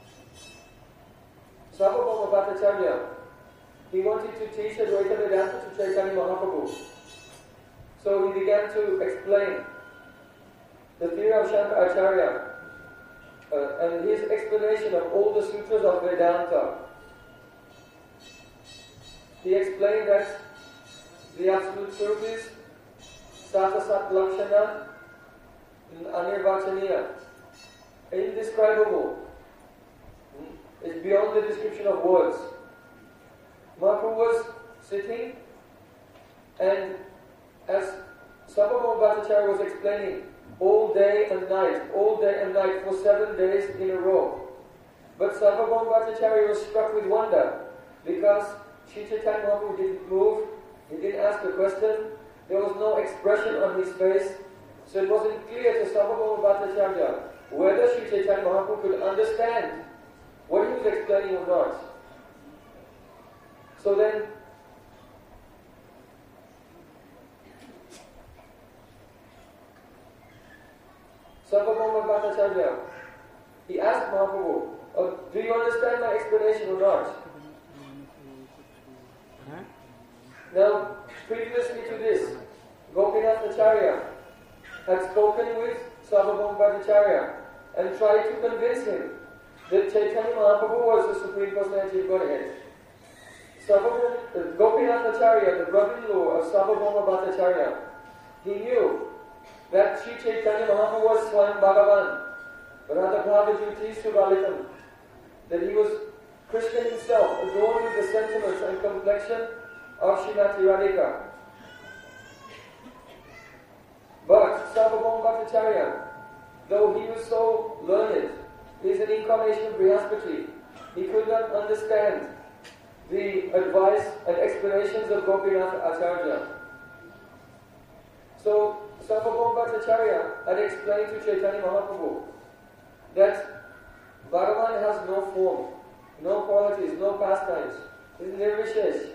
Sarvabhauma Bhattacharya, he wanted to teach Advaita Vedanta to Chaitanya Mahaprabhu. So he began to explain the theory of Shankaracharya and his explanation of all the sutras of Vedanta. He explained that the absolute truth is Satasat Lakshana Anirvachaniya, indescribable. It's beyond the description of words. Mahaprabhu was sitting, and as Sarvabhauma Bhattacharya was explaining, all day and night for 7 days in a row. But Sarvabhauma Bhattacharya was struck with wonder, because Sri Chaitanya Mahaprabhu didn't move, he didn't ask a question, there was no expression on his face, so it wasn't clear to Sarvabhauma Bhattacharya whether Sri Chaitanya Mahaprabhu could understand what he was explaining or not. So then, Sarvabhauma Bhattacharya, he asked Mahaprabhu, do you understand my explanation or not? Now, previously to this, Gopinath Acharya had spoken with Sarvabhauma Bhattacharya and tried to convince him that Chaitanya Mahaprabhu was the Supreme Personality of Godhead. Gopinath Acharya, the brother-in-law of Sarvabhauma Bhattacharya, he knew that Sri Chaitanya Mahaprabhu was Swayam Bhagavan, Radhabhavajuti Subalitam, that he was Krishna himself, adorned with the sentiments and complexion of Srimati Radhika. But Sarvabhauma Bhattacharya, though he was so learned, he is an incarnation of Brihaspati, he could not understand the advice and explanations of Gopinath Acharya. So Sarvabhauma Bhattacharya had explained to Chaitanya Mahaprabhu that Bhagavan has no form, no qualities, no pastimes. He is nirvishesh.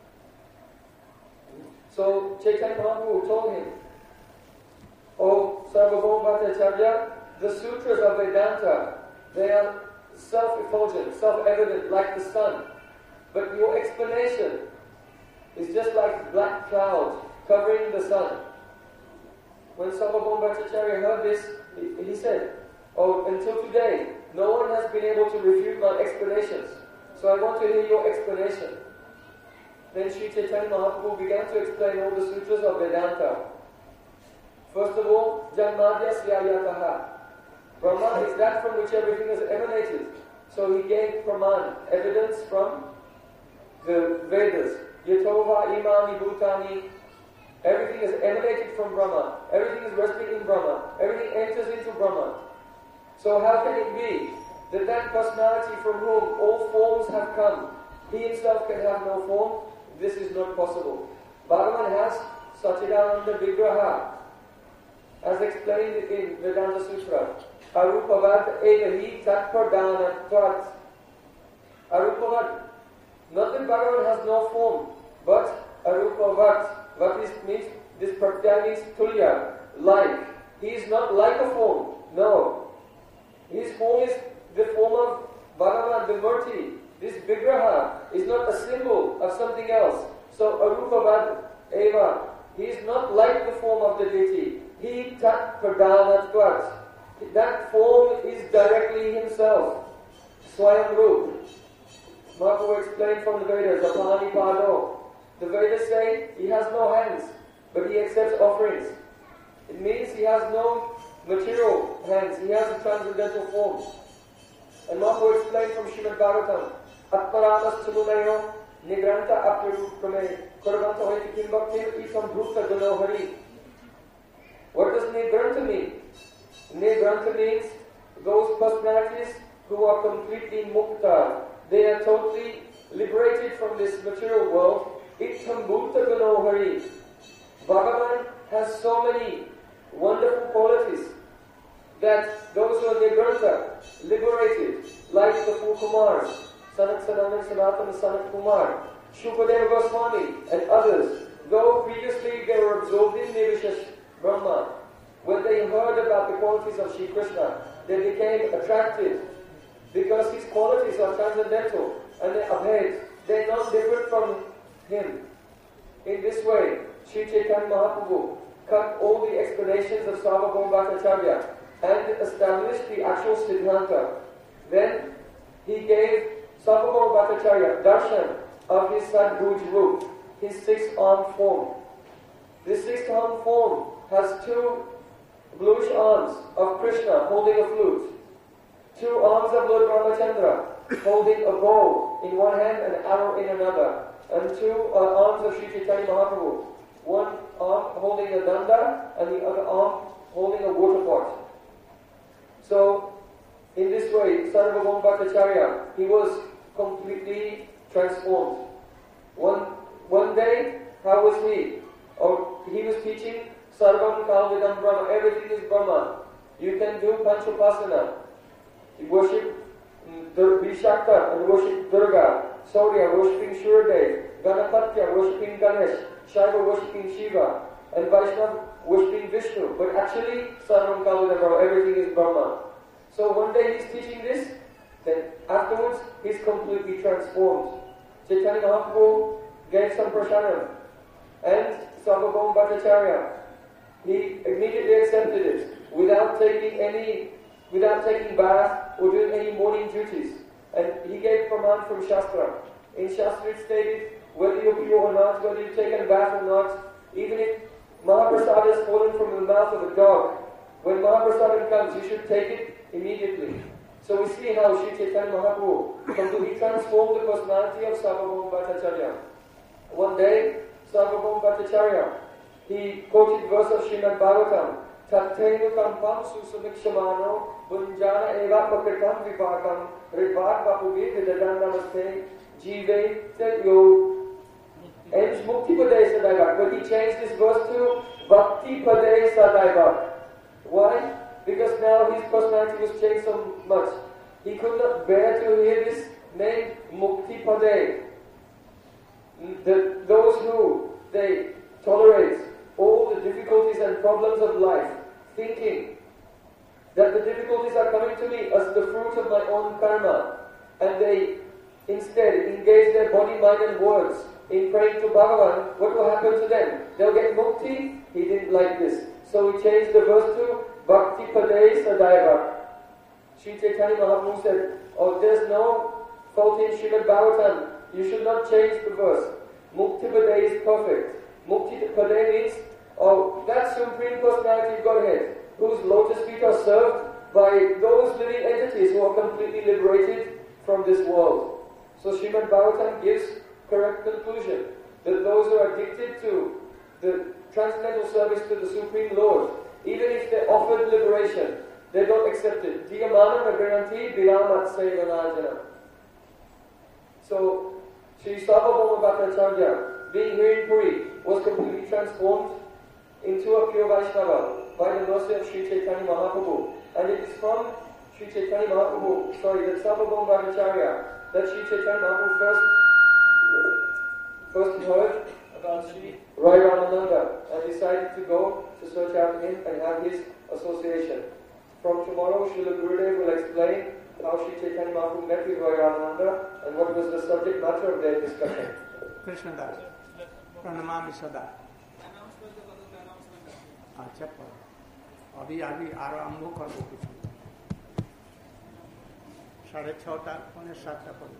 So Chaitanya Mahaprabhu told him, "O Sarvabhauma Bhattacharya, the sutras of Vedanta, they are self-effulgent, self-evident like the sun. But your explanation is just like black clouds covering the sun." When Sarvabhauma Bhattacharya heard this, he said, until today, no one has been able to refute my explanations. So I want to hear your explanation. Then Sri Chaitanya Mahaprabhu began to explain all the sutras of Vedanta. First of all, Janmadhyasya Yataha. Brahma is that from which everything is emanated. So he gave Praman, evidence from the Vedas. Yatova imani bhutani. Everything is emanated from Brahma. Everything is resting in Brahma. Everything enters into Brahma. So how can it be that that personality from whom all forms have come, he himself can have no form? This is not possible. Bhagavan has Sachidananda Vigraha, as explained in Vedanta Sutra. Arupavat evahi tatpradana tvat. Arupavat. Not that Bhagavan has no form, but arupavat. What means? This pratyaya means tulya, like. He is not like a form. No. His form is the form of Bhagavan, the Murti. This Vigraha is not a symbol of something else. So arupavat eva He is not like the form of the deity. He tat pradanatvat. That form is directly himself. Swayam Rup. Mahaprabhu explained from the Vedas, Apani Pado. The Vedas say he has no hands, but he accepts offerings. It means he has no material hands, he has a transcendental form. And Mahaprabhu explained from Srimad Bhagavatam, Atmaramas Tumunayo, Nigranta Apyarukrame, Kurvanta Hoiti Kimbaktir, Isam Bhutta Ganohari. What does Nigranta mean? Nigranta means those personalities who are completely mukta. They are totally liberated from this material world. Itam Bhutta Ganohari. Bhagavan has so many wonderful qualities that those who are Nigranta, liberated, like the four Kumars, Sanat Sanandan Sanatana Sanat Kumar, Shukadeva Goswami and others, though previously they were absorbed in Nirvishesh Brahma, when they heard about the qualities of Shri Krishna, they became attracted because his qualities are transcendental and they abhate. They are not different from him. In this way, Sri Chaitanya Mahaprabhu cut all the explanations of Sarvabhauma Bhattacharya and established the actual Siddhanta. Then he gave Sarvabhauma Bhattacharya darshan of his Sadbhuj Rup, his six-armed form. This six-armed form has two bluish arms of Krishna holding a flute, two arms of Lord Ramachandra holding a bow in one hand and an arrow in another, and two arms of Sri Chaitanya Mahaprabhu, one arm holding a danda and the other arm holding a water pot. So, in this way, Sarvabhauma Bhattacharya, he was completely transformed. One day, how was he? He was teaching Sarvam Kalvidam Brahma, everything is Brahma. You can do Panchopasana. You worship Vishakta and worship Durga, Saurya worshipping Suryadev, Ganapatya worshipping Ganesh, Shaiva worshipping Shiva, and Vaishnava worshipping Vishnu. But actually, Sarvam Kalvidam Brahma, everything is Brahma. So one day he's teaching this, then afterwards he's completely transformed. Chaitanya Mahaprabhu gave some prasadam, and Sarvabhauma Bhattacharya, he immediately accepted it without taking bath or doing any morning duties. And he gave praman from Shastra. In Shastra it stated, whether you're pure or not, whether you've taken a bath or not, even if Mahaprasad has fallen from the mouth of a dog, when Mahaprasad comes, you should take it immediately. So we see how Sri Chaitanya Mahaprabhu completely transformed the personality of Sarvabhauma Bhattacharya. One day, Sarvabhauma Bhattacharya, he quoted verse of Srimad Bhagavatam, Tattenu kampam susamikshamano bunjana eva pakritam vipakam ridvat vapuvi vidadan namaste jive yo. Ends mukti padaya sadaiva. But he changed this verse to bhakti padaya sadaiva. Why? Because now his personality was changed so much. He could not bear to hear this name Mukti Padeh. Those who they tolerate all the difficulties and problems of life, thinking that the difficulties are coming to me as the fruit of my own karma, and they instead engage their body, mind and words in praying to Bhagavan, what will happen to them? They'll get mukti. He didn't like this. So he changed the verse to Bhakti Padaya Sadaiva. Sri Chaitanya Mahaprabhu said, there's no fault in Srimad Bhagavatam. You should not change the verse. Mukti Padaya is perfect. Mukti Padaya means, that Supreme Personality of Godhead, whose lotus feet are served by those living entities who are completely liberated from this world. So Srimad Bhagavatam gives correct conclusion that those who are addicted to the transcendental service to the Supreme Lord, even if they're offered liberation, they don't accept it. Diyamanam agranti viramat sevanajana. So, Sri Sarvabhauma Bhattacharya, being here in Puri, was completely transformed into a pure Vaishnava by the mercy of Sri Chaitanya Mahaprabhu. And it is from Sri Chaitanya Mahaprabhu, that Sarvabhauma Bhattacharya, that Sri Chaitanya Mahaprabhu first heard about Sri Rai Ramananda and decided to go to search out him and have his association. From tomorrow, Srila Gurudev will explain how Sri Chaitanya Mahaprabhu met with Rai Ramananda and what was the subject matter of their discussion. Krishnadas, Pranamami Sada. अच्छा पढ़ो अभी अभी आरंभ करो कुछ 6:30 पौने 7 पढ़ो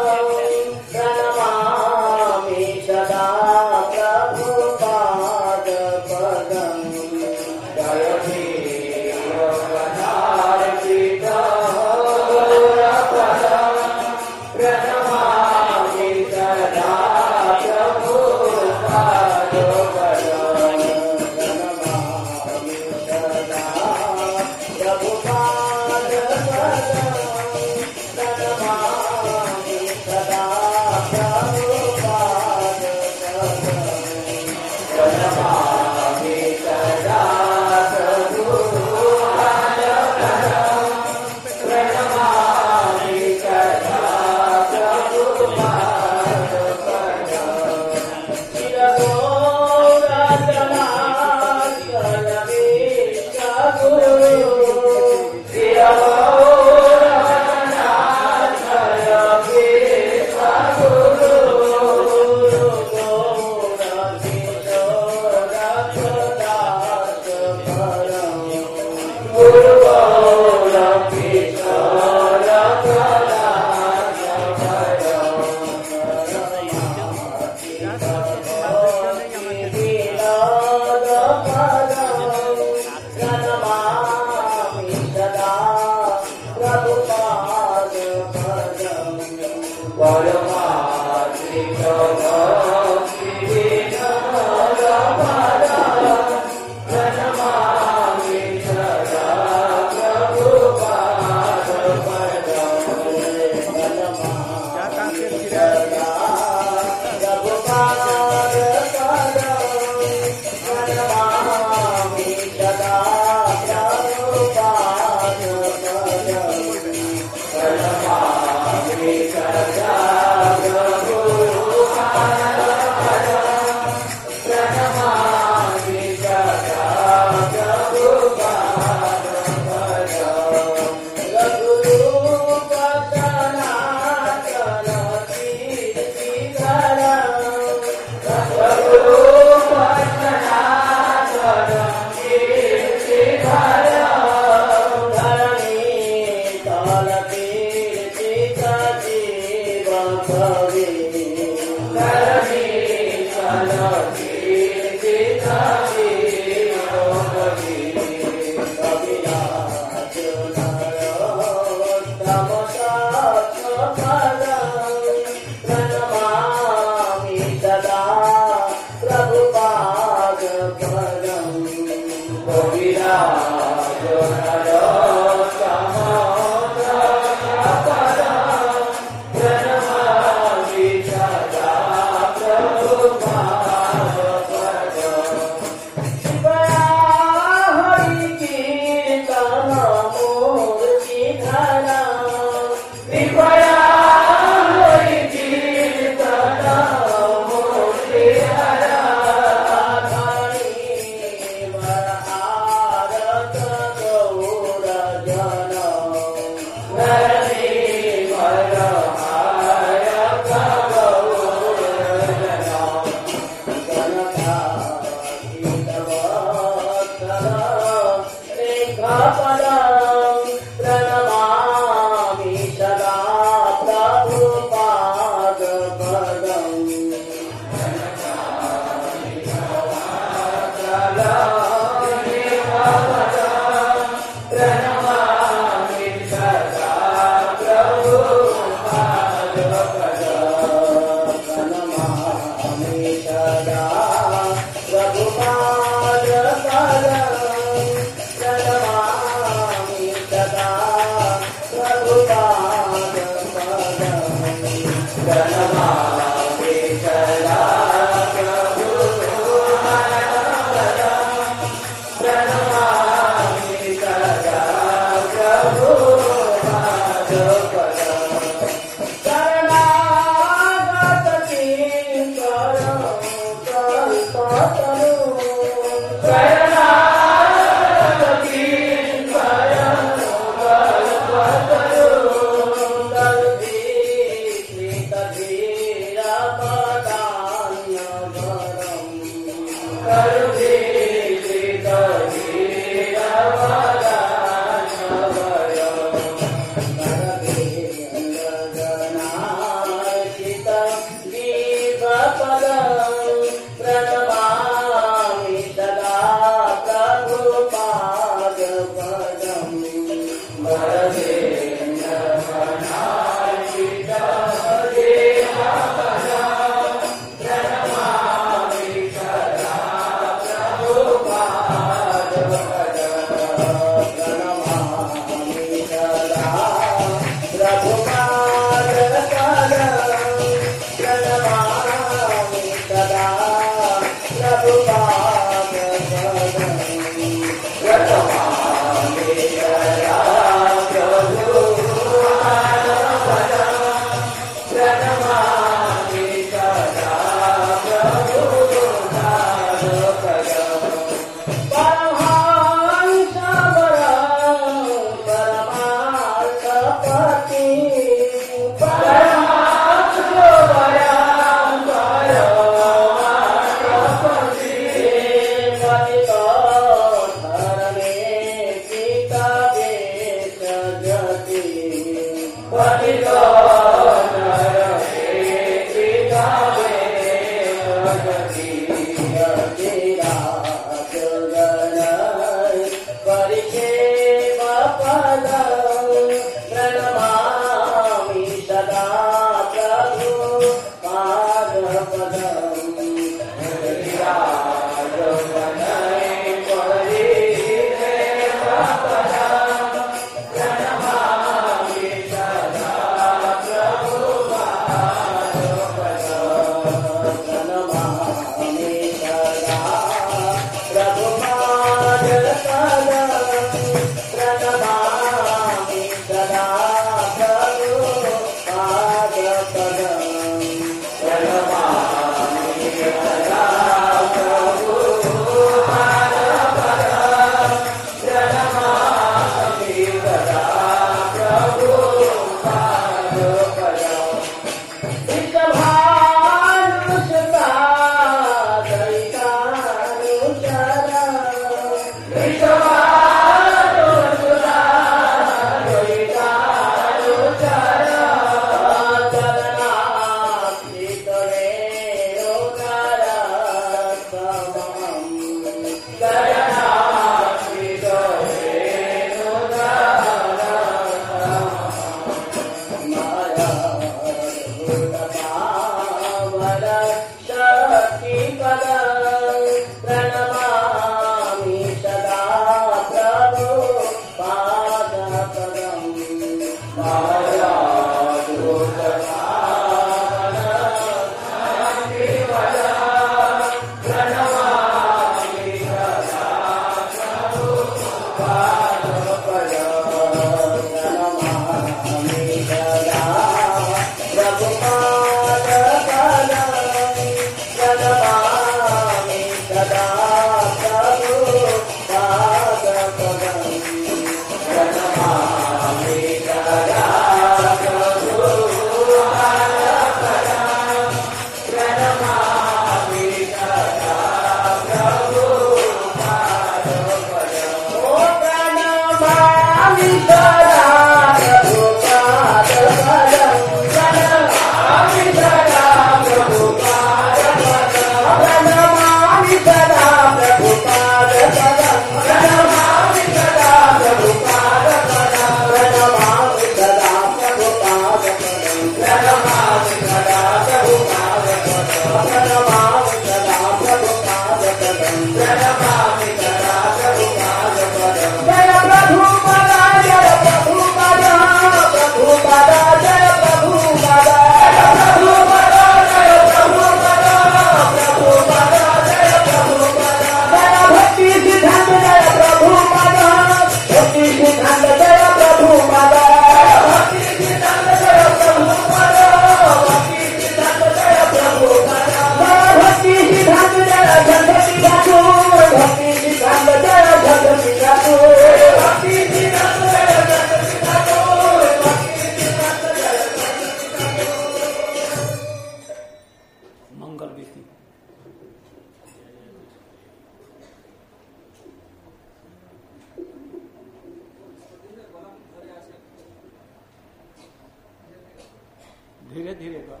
धीरे धीरे कर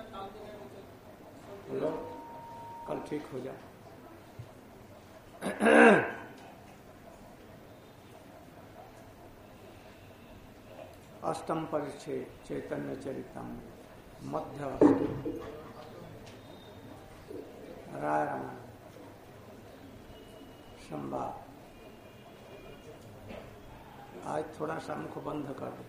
लो, कल ठीक हो जाए। अष्टम परिच्छेद चैतन्य चरितमृत मध्य अष्टम राय रमन संवाद। आज थोड़ा सा मुख बंद कर दो।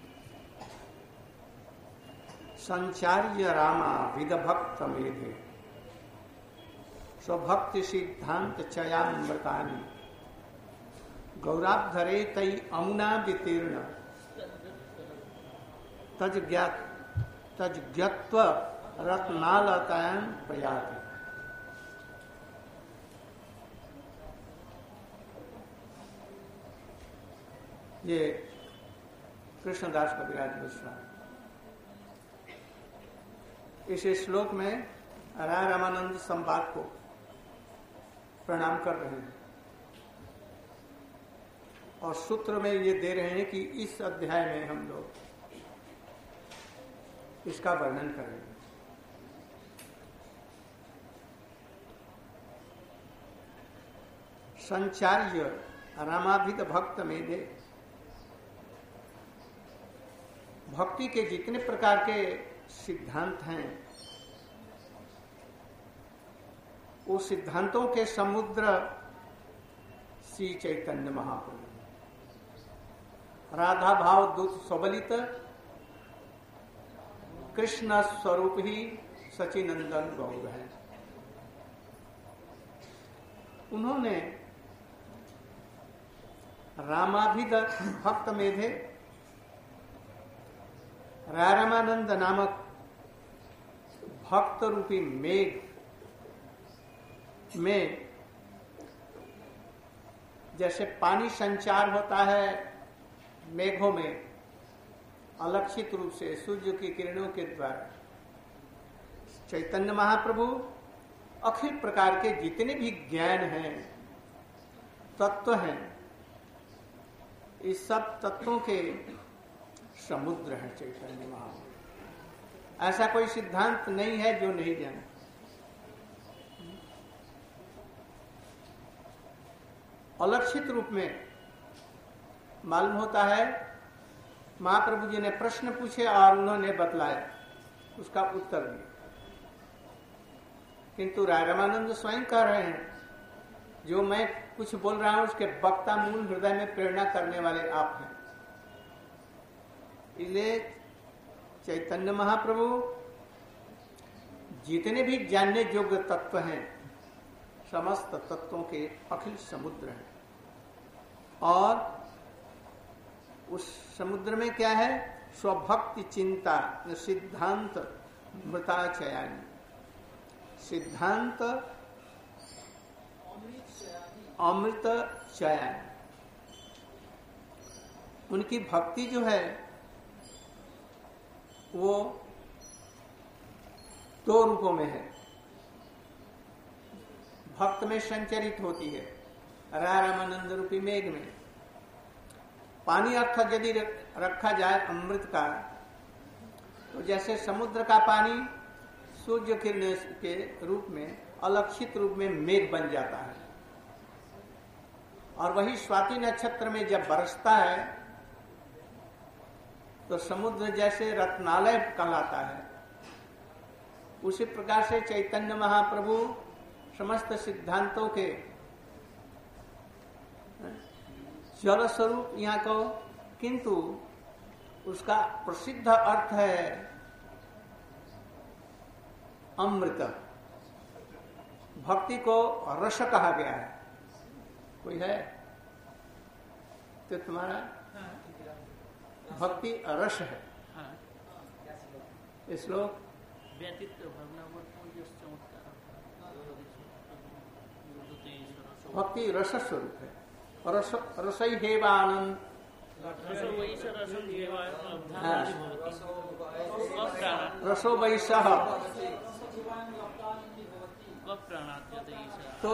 संचार्य रामा विद भक्त मेधे स्वभक्ति सिद्धांत चयामृतानि गौराधरे तई अमुना वितीर्ण तज्ञत्व रत्नालतान प्रयाति। ये कृष्णदास कविराज मिश्रा इस श्लोक में राय रामानंद संवाद को प्रणाम कर रहे हैं और सूत्र में ये दे रहे हैं कि इस अध्याय में हम लोग इसका वर्णन करेंगे। संचार्य रामाभिद भक्त मेधे, भक्ति के जितने प्रकार के सिद्धांत हैं वो सिद्धांतों के समुद्र श्री चैतन्य महाप्रभु, राधा भाव दूत सबलित कृष्ण स्वरूप ही सचिनंदन गौर है। उन्होंने रामाभिद भक्त मेधे रामानंद नामक भक्त रूपी मेघ में जैसे पानी संचार होता है मेघों में अलक्षित रूप से सूर्य की किरणों के द्वारा, चैतन्य महाप्रभु अखिल प्रकार के जितने भी ज्ञान हैं, तत्व हैं, इस सब तत्वों के समुद्र है चैतन्य महाप्रभु। ऐसा कोई सिद्धांत नहीं है जो नहीं जाने। अलक्षित रूप में मालूम होता है। महाप्रभु जी ने प्रश्न पूछे और उन्होंने बतलाया, उसका उत्तर दिया। किंतु राय रामानंद स्वयं कह रहे हैं, जो मैं कुछ बोल रहा हूं उसके वक्ता मूल हृदय में प्रेरणा करने वाले आप हैं। इसलिए चैतन्य महाप्रभु जितने भी जानने योग्य तत्व हैं, समस्त तत्वों के अखिल समुद्र हैं। और उस समुद्र में क्या है? स्वभक्ति चिंता सिद्धांत मृताचयानी, सिद्धांत अमृत चयानी। उनकी भक्ति जो है वो दो रूपों में है। भक्त में संचरित होती है रामानंद रूपी मेघ में। पानी अर्थ यदि रखा जाए अमृत का, तो जैसे समुद्र का पानी सूर्य किरण के रूप में अलक्षित रूप में मेघ बन जाता है, और वही स्वाति नक्षत्र में जब बरसता है तो समुद्र जैसे रत्नालय कहलाता है। उसी प्रकार से चैतन्य महाप्रभु समस्त सिद्धांतों के जल स्वरूप यहाँ को, किंतु उसका प्रसिद्ध अर्थ है अमृत। भक्ति को रस कहा गया है। कोई है तो तुम्हारा भक्ति रस है। श्लोक भक्ति रस स्वरूप है। रसई हेवानंद रसो वैसह। तो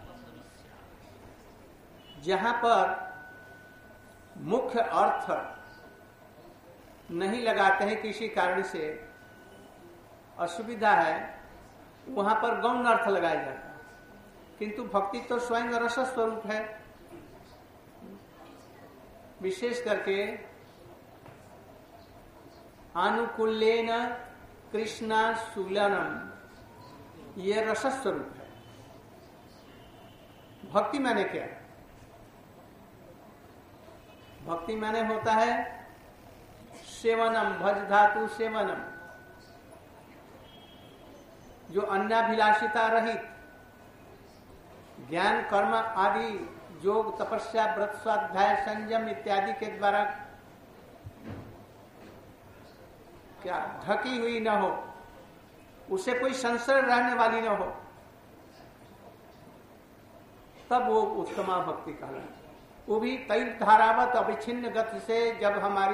जहां पर मुख्य अर्थ नहीं लगाते हैं, किसी कारण से असुविधा है, वहां पर गौण अर्थ लगाया जाता है। किंतु भक्ति तो स्वयं रस स्वरूप है। विशेष करके अनुकूलेन कृष्णा शूलनम, ये रस स्वरूप है। भक्ति माने क्या? भक्ति माने होता है सेवनम, भज धातु सेवनम, जो अन्याभिलाषिता रहित ज्ञान कर्म आदि योग तपस्या व्रत स्वाध्याय संयम इत्यादि के द्वारा क्या ढकी हुई न हो, उसे कोई संशय रहने वाली न हो, तब वो उत्तमा भक्ति कहलाती। वो भी तैल धारावत अविच्छिन्न गति से, जब हमारी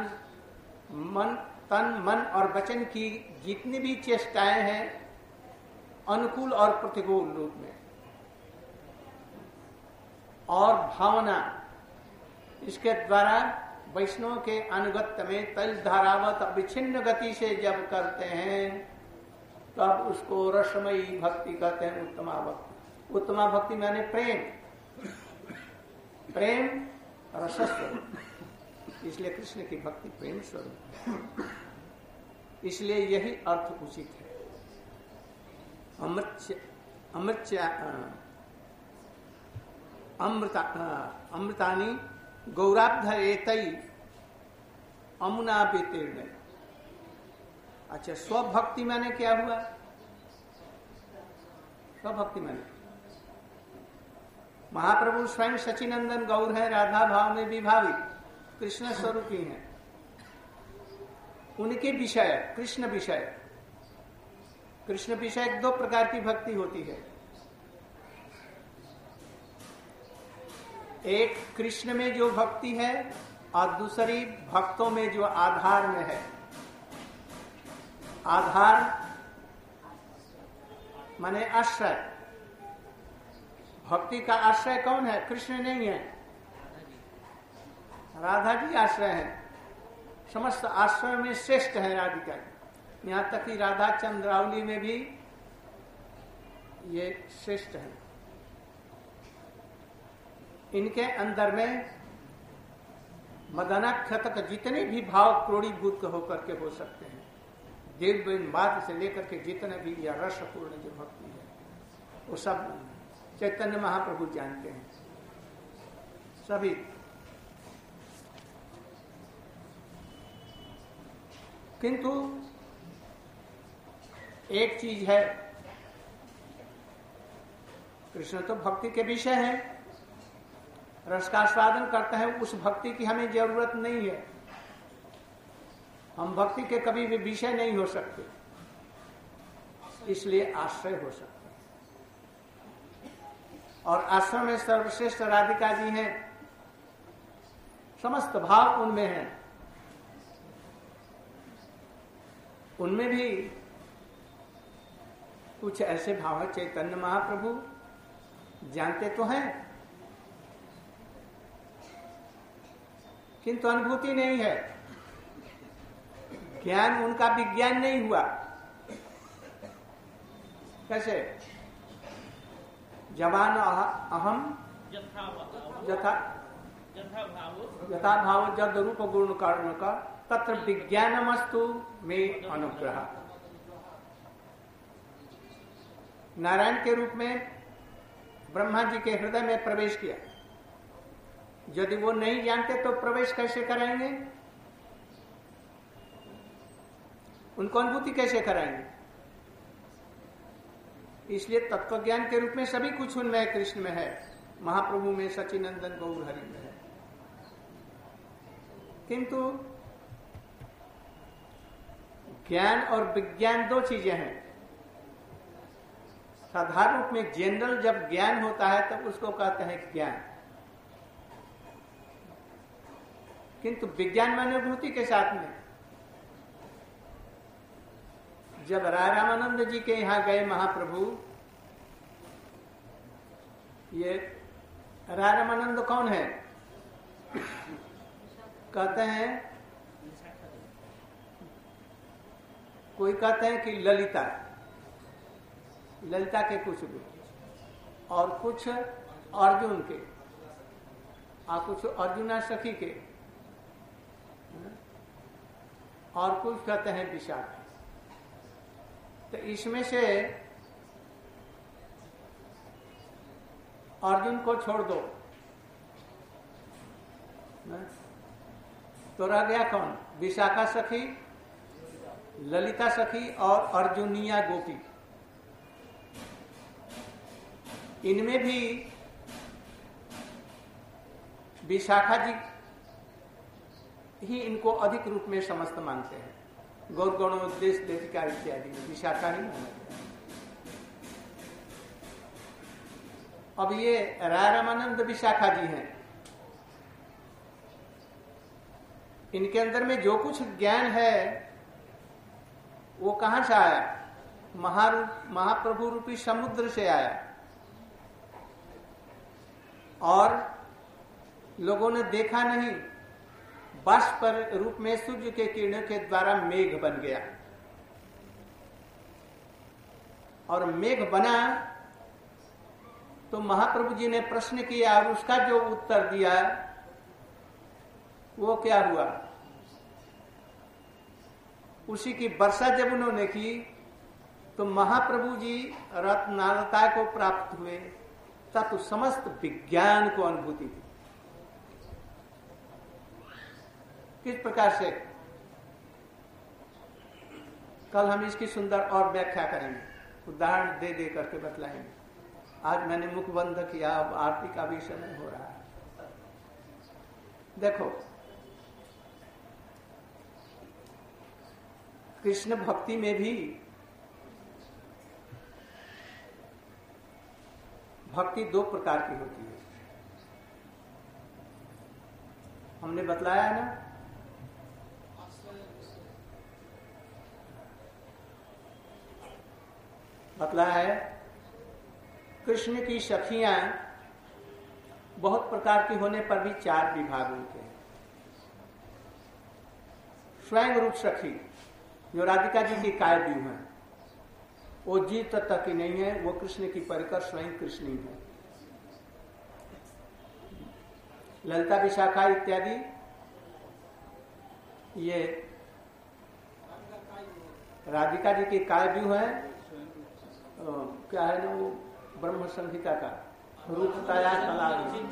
तन मन और वचन की जितनी भी चेष्टाएं हैं अनुकूल और प्रतिकूल रूप में, और भावना, इसके द्वारा वैष्णव के अनुगत्य में तैल धारावत अविच्छिन्न गति से जब करते हैं तब उसको रसमयी भक्ति कहते हैं, उत्तमा भक्ति। उत्तमा भक्ति माने प्रेम, प्रेम रसस्वरूप, इसलिए कृष्ण की भक्ति प्रेम स्वरूप, इसलिए यही अर्थ उचित है। अमृतानी गौराब्धरेतई अमुना बेतीर्ण। अच्छा, स्वभक्ति माने क्या हुआ? स्वभक्ति माने महाप्रभु स्वयं सचिनंदन गौर है, राधा भाव में विभावित कृष्ण स्वरूपी हैं। उनके विषय कृष्ण विषय, कृष्ण विषय दो प्रकार की भक्ति होती है। एक कृष्ण में जो भक्ति है और दूसरी भक्तों में जो आधार में है। आधार माने आश्रय। भक्ति का आश्रय कौन है? कृष्ण नहीं है, राधा जी आश्रय है। समस्त आश्रय में श्रेष्ठ है राधिका। यहां तक कि राधा चंद्रावली में भी ये श्रेष्ठ है। इनके अंदर में मदनाख्य तक जितने भी भाव क्रोड़ीभूत होकर के हो सकते हैं, देव बेन बात से लेकर के जितने भी या रसपूर्ण जो भक्ति है, वो सब चैतन्य महाप्रभु जानते हैं सभी। किंतु एक चीज है, कृष्ण तो भक्ति के विषय है, रस का आस्वादन करते हैं, उस भक्ति की हमें जरूरत नहीं है। हम भक्ति के कभी भी विषय नहीं हो सकते, इसलिए आश्रय हो सकते हैं। और आश्रम में सर्वश्रेष्ठ राधिका जी हैं, समस्त भाव उनमें हैं। उनमें भी कुछ ऐसे भाव है, चैतन्य महाप्रभु जानते तो हैं किंतु अनुभूति नहीं है, ज्ञान उनका विज्ञान नहीं हुआ। कैसे? जवान अहम यथा भाव जद रूप गुण कारण का तत्र विज्ञानमस्तु में अनुग्रह। नारायण के रूप में ब्रह्मा जी के हृदय में प्रवेश किया। यदि वो नहीं जानते तो प्रवेश कैसे कराएंगे? उनको अनुभूति कैसे कराएंगे? इसलिए तत्व ज्ञान के रूप में सभी कुछ उनमें कृष्ण में है, महाप्रभु में, सचिनंदन गौर हरि में है। किंतु ज्ञान और विज्ञान दो चीजें हैं। साधारण रूप में जनरल जब ज्ञान होता है तब उसको कहते हैं ज्ञान, किंतु विज्ञान माने अनुभूति के साथ में। जब राय रामानंद जी के यहां गए महाप्रभु, ये राय रामानंद कौन है? कहते हैं, कोई कहते हैं कि ललिता, ललिता के कुछ भी, और कुछ अर्जुन के, और कुछ अर्जुना सखी के। और कुछ कहते हैं विशाखा। तो इसमें से अर्जुन को छोड़ दो तो रह गया कौन? विशाखा सखी, ललिता सखी और अर्जुनिया गोपी। इनमें भी विशाखा जी ही इनको अधिक रूप में समस्त मानते हैं। गौर गणोद्देश्य देविका इत्यादि में विशाखा ही माना गया। अब ये राय रामानंद विशाखा जी हैं, इनके अंदर में जो कुछ ज्ञान है वो कहां से आया? महाप्रभु रूपी समुद्र से आया। और लोगों ने देखा नहीं, बाष्प रूप में सूर्य के किरणों के द्वारा मेघ बन गया। और मेघ बना तो महाप्रभु जी ने प्रश्न किया और उसका जो उत्तर दिया वो क्या हुआ? उसी की वर्षा जब उन्होंने की तो महाप्रभु जी रत्नालता को प्राप्त हुए, तब तो समस्त विज्ञान को अनुभूति थी। किस प्रकार से? कल हम इसकी सुंदर और व्याख्या करेंगे, उदाहरण दे दे करके बतलाएंगे। आज मैंने मुख बंद किया, अब आरती का भी समय हो रहा है। देखो, कृष्ण भक्ति में भी भक्ति दो प्रकार की होती है। हमने बतलाया है ना, बतलाया है कृष्ण की सखियां बहुत प्रकार की होने पर भी चार विभाग होते हैं। स्वयं रूप सखी जो राधिका जी की कायव्यूह है, वो जीव तत्व की नहीं है, वो कृष्ण की परिकर स्वयं कृष्ण ही है। ललिता विशाखा इत्यादि ये राधिका जी की कायव्यूह है। क्या है ना वो ब्रह्म संहिता का रूपताया कला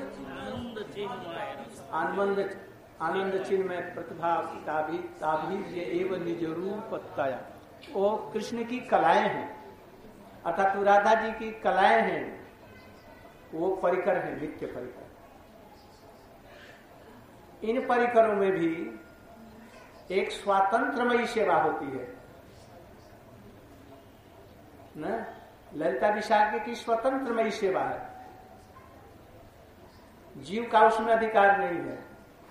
आनंद चिन्ह में प्रतिभा ताभी ये एवं निज रूपताया, वो कृष्ण की कलाएं हैं, अर्थात राधा जी की कलाएं हैं, वो परिकर है, नित्य परिकर। इन परिकरों में भी एक स्वातंत्रमयी सेवा होती है न? ललिता विशाखा की स्वतंत्रमयी सेवा है, जीव का उसमें अधिकार नहीं है।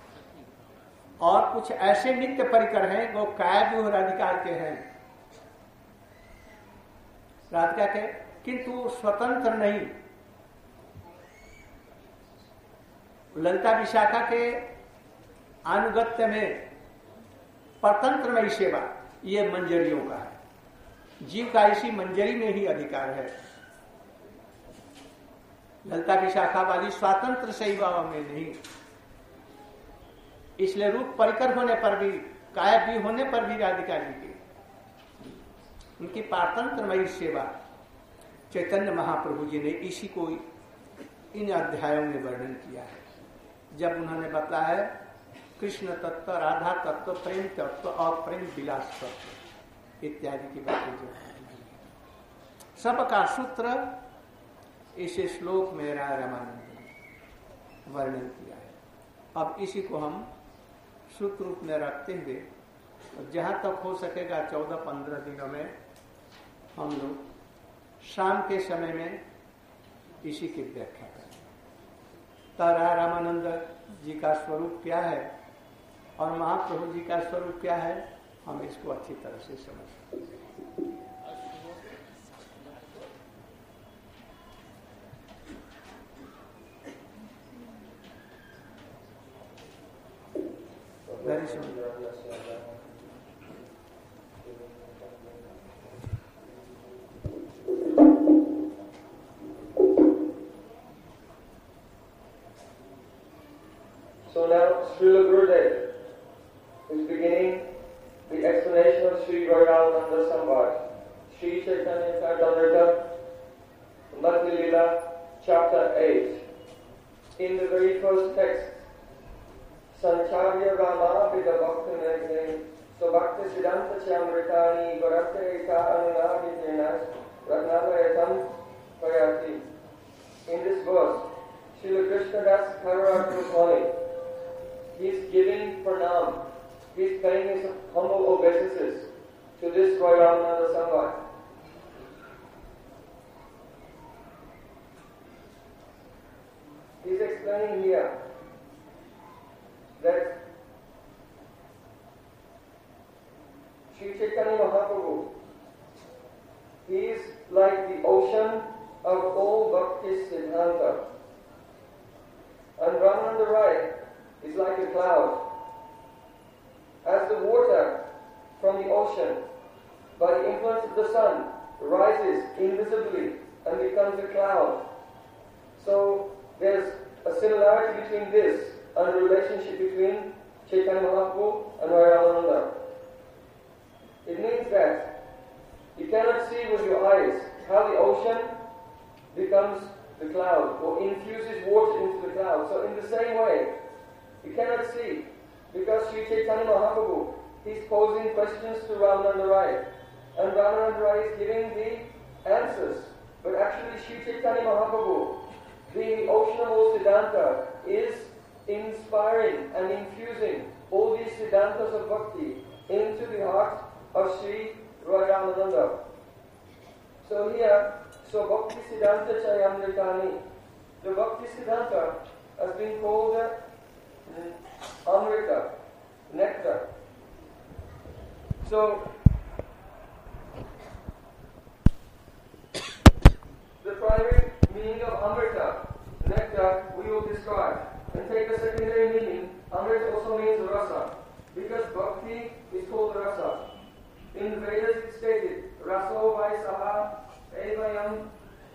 और कुछ ऐसे नित्य परिकर हैं वो कायव्यूह राधिका के हैं, राधिका के, किंतु स्वतंत्र नहीं। ललिता विशाखा के अनुगत्य में परतंत्रमयी सेवा ये मंजरियों का है, जीव का इसी मंजरी में ही अधिकार है। ललिता विशाखा वाली स्वातंत्र सेवा में नहीं। इसलिए रूप परिकर होने पर भी, काया भी होने पर भी राधिका जी की उनकी पारतंत्रमयी सेवा चैतन्य महाप्रभु जी ने इसी को इन अध्यायों में वर्णन किया है। जब उन्होंने बताया है कृष्ण तत्व, राधा तत्व, प्रेम तत्व और प्रेम विलास तत्व इत्यादि की बातें जो सबका सूत्र इस श्लोक में राय रामानंद ने वर्णन किया है। अब इसी को हम सूत्र रूप में रखते हुए जहां तक हो सकेगा 14-15 दिनों में हम लोग शाम के समय में इसी की व्याख्या करेंगे। तो राय रामानंद जी का स्वरूप क्या है और महाप्रभु जी का स्वरूप क्या है, हम इसको अच्छी तरह से समझ सकते हैं। Very soon. So now Srila Gurudev is beginning the Gauravananda Samvad, Sri Chaitanya Charitamrita, Madhya Lila, chapter 8. In the very first text, Sancharya Rama Vida Bhakta Nagne, Sobhakta Siddhanta Chamritani, Bharata Eka Anunagi Jenas, Ratnavayatam Payati. In this verse, Srila Krishnadas Kaviraj Goswami, he is giving pranam, he is paying his humble obeisances to this Gauravananda Samvad. He is explaining here that Sri Chaitanya Mahaprabhu, he is like the ocean of all Bhakti Siddhanta. And Ramananda Rai is like a cloud. As the water from the ocean, by the influence of the sun, rises invisibly and becomes a cloud. So there's a similarity between this and the relationship between Chaitanya Mahaprabhu and Ramananda. It means that you cannot see with your eyes how the ocean becomes the cloud or infuses water into the cloud. So in the same way, you cannot see because Sri Chaitanya Mahaprabhu, he's posing questions to Ramananda Rai and Ramananda Rai is giving the answers. But actually Sri Chaitanya Mahaprabhu, being the ocean of all Siddhanta, is inspiring and infusing all these Siddhantas of Bhakti into the heart of Sri Ramananda. So here, Bhakti Siddhanta Chayamritani, the Bhakti Siddhanta has been called Amrita, nectar. So, the primary meaning of Amrita, nectar, we will describe. And take a secondary meaning, Amrita also means rasa, because Bhakti is called rasa. In the Vedas it's stated, raso vaisaha evayam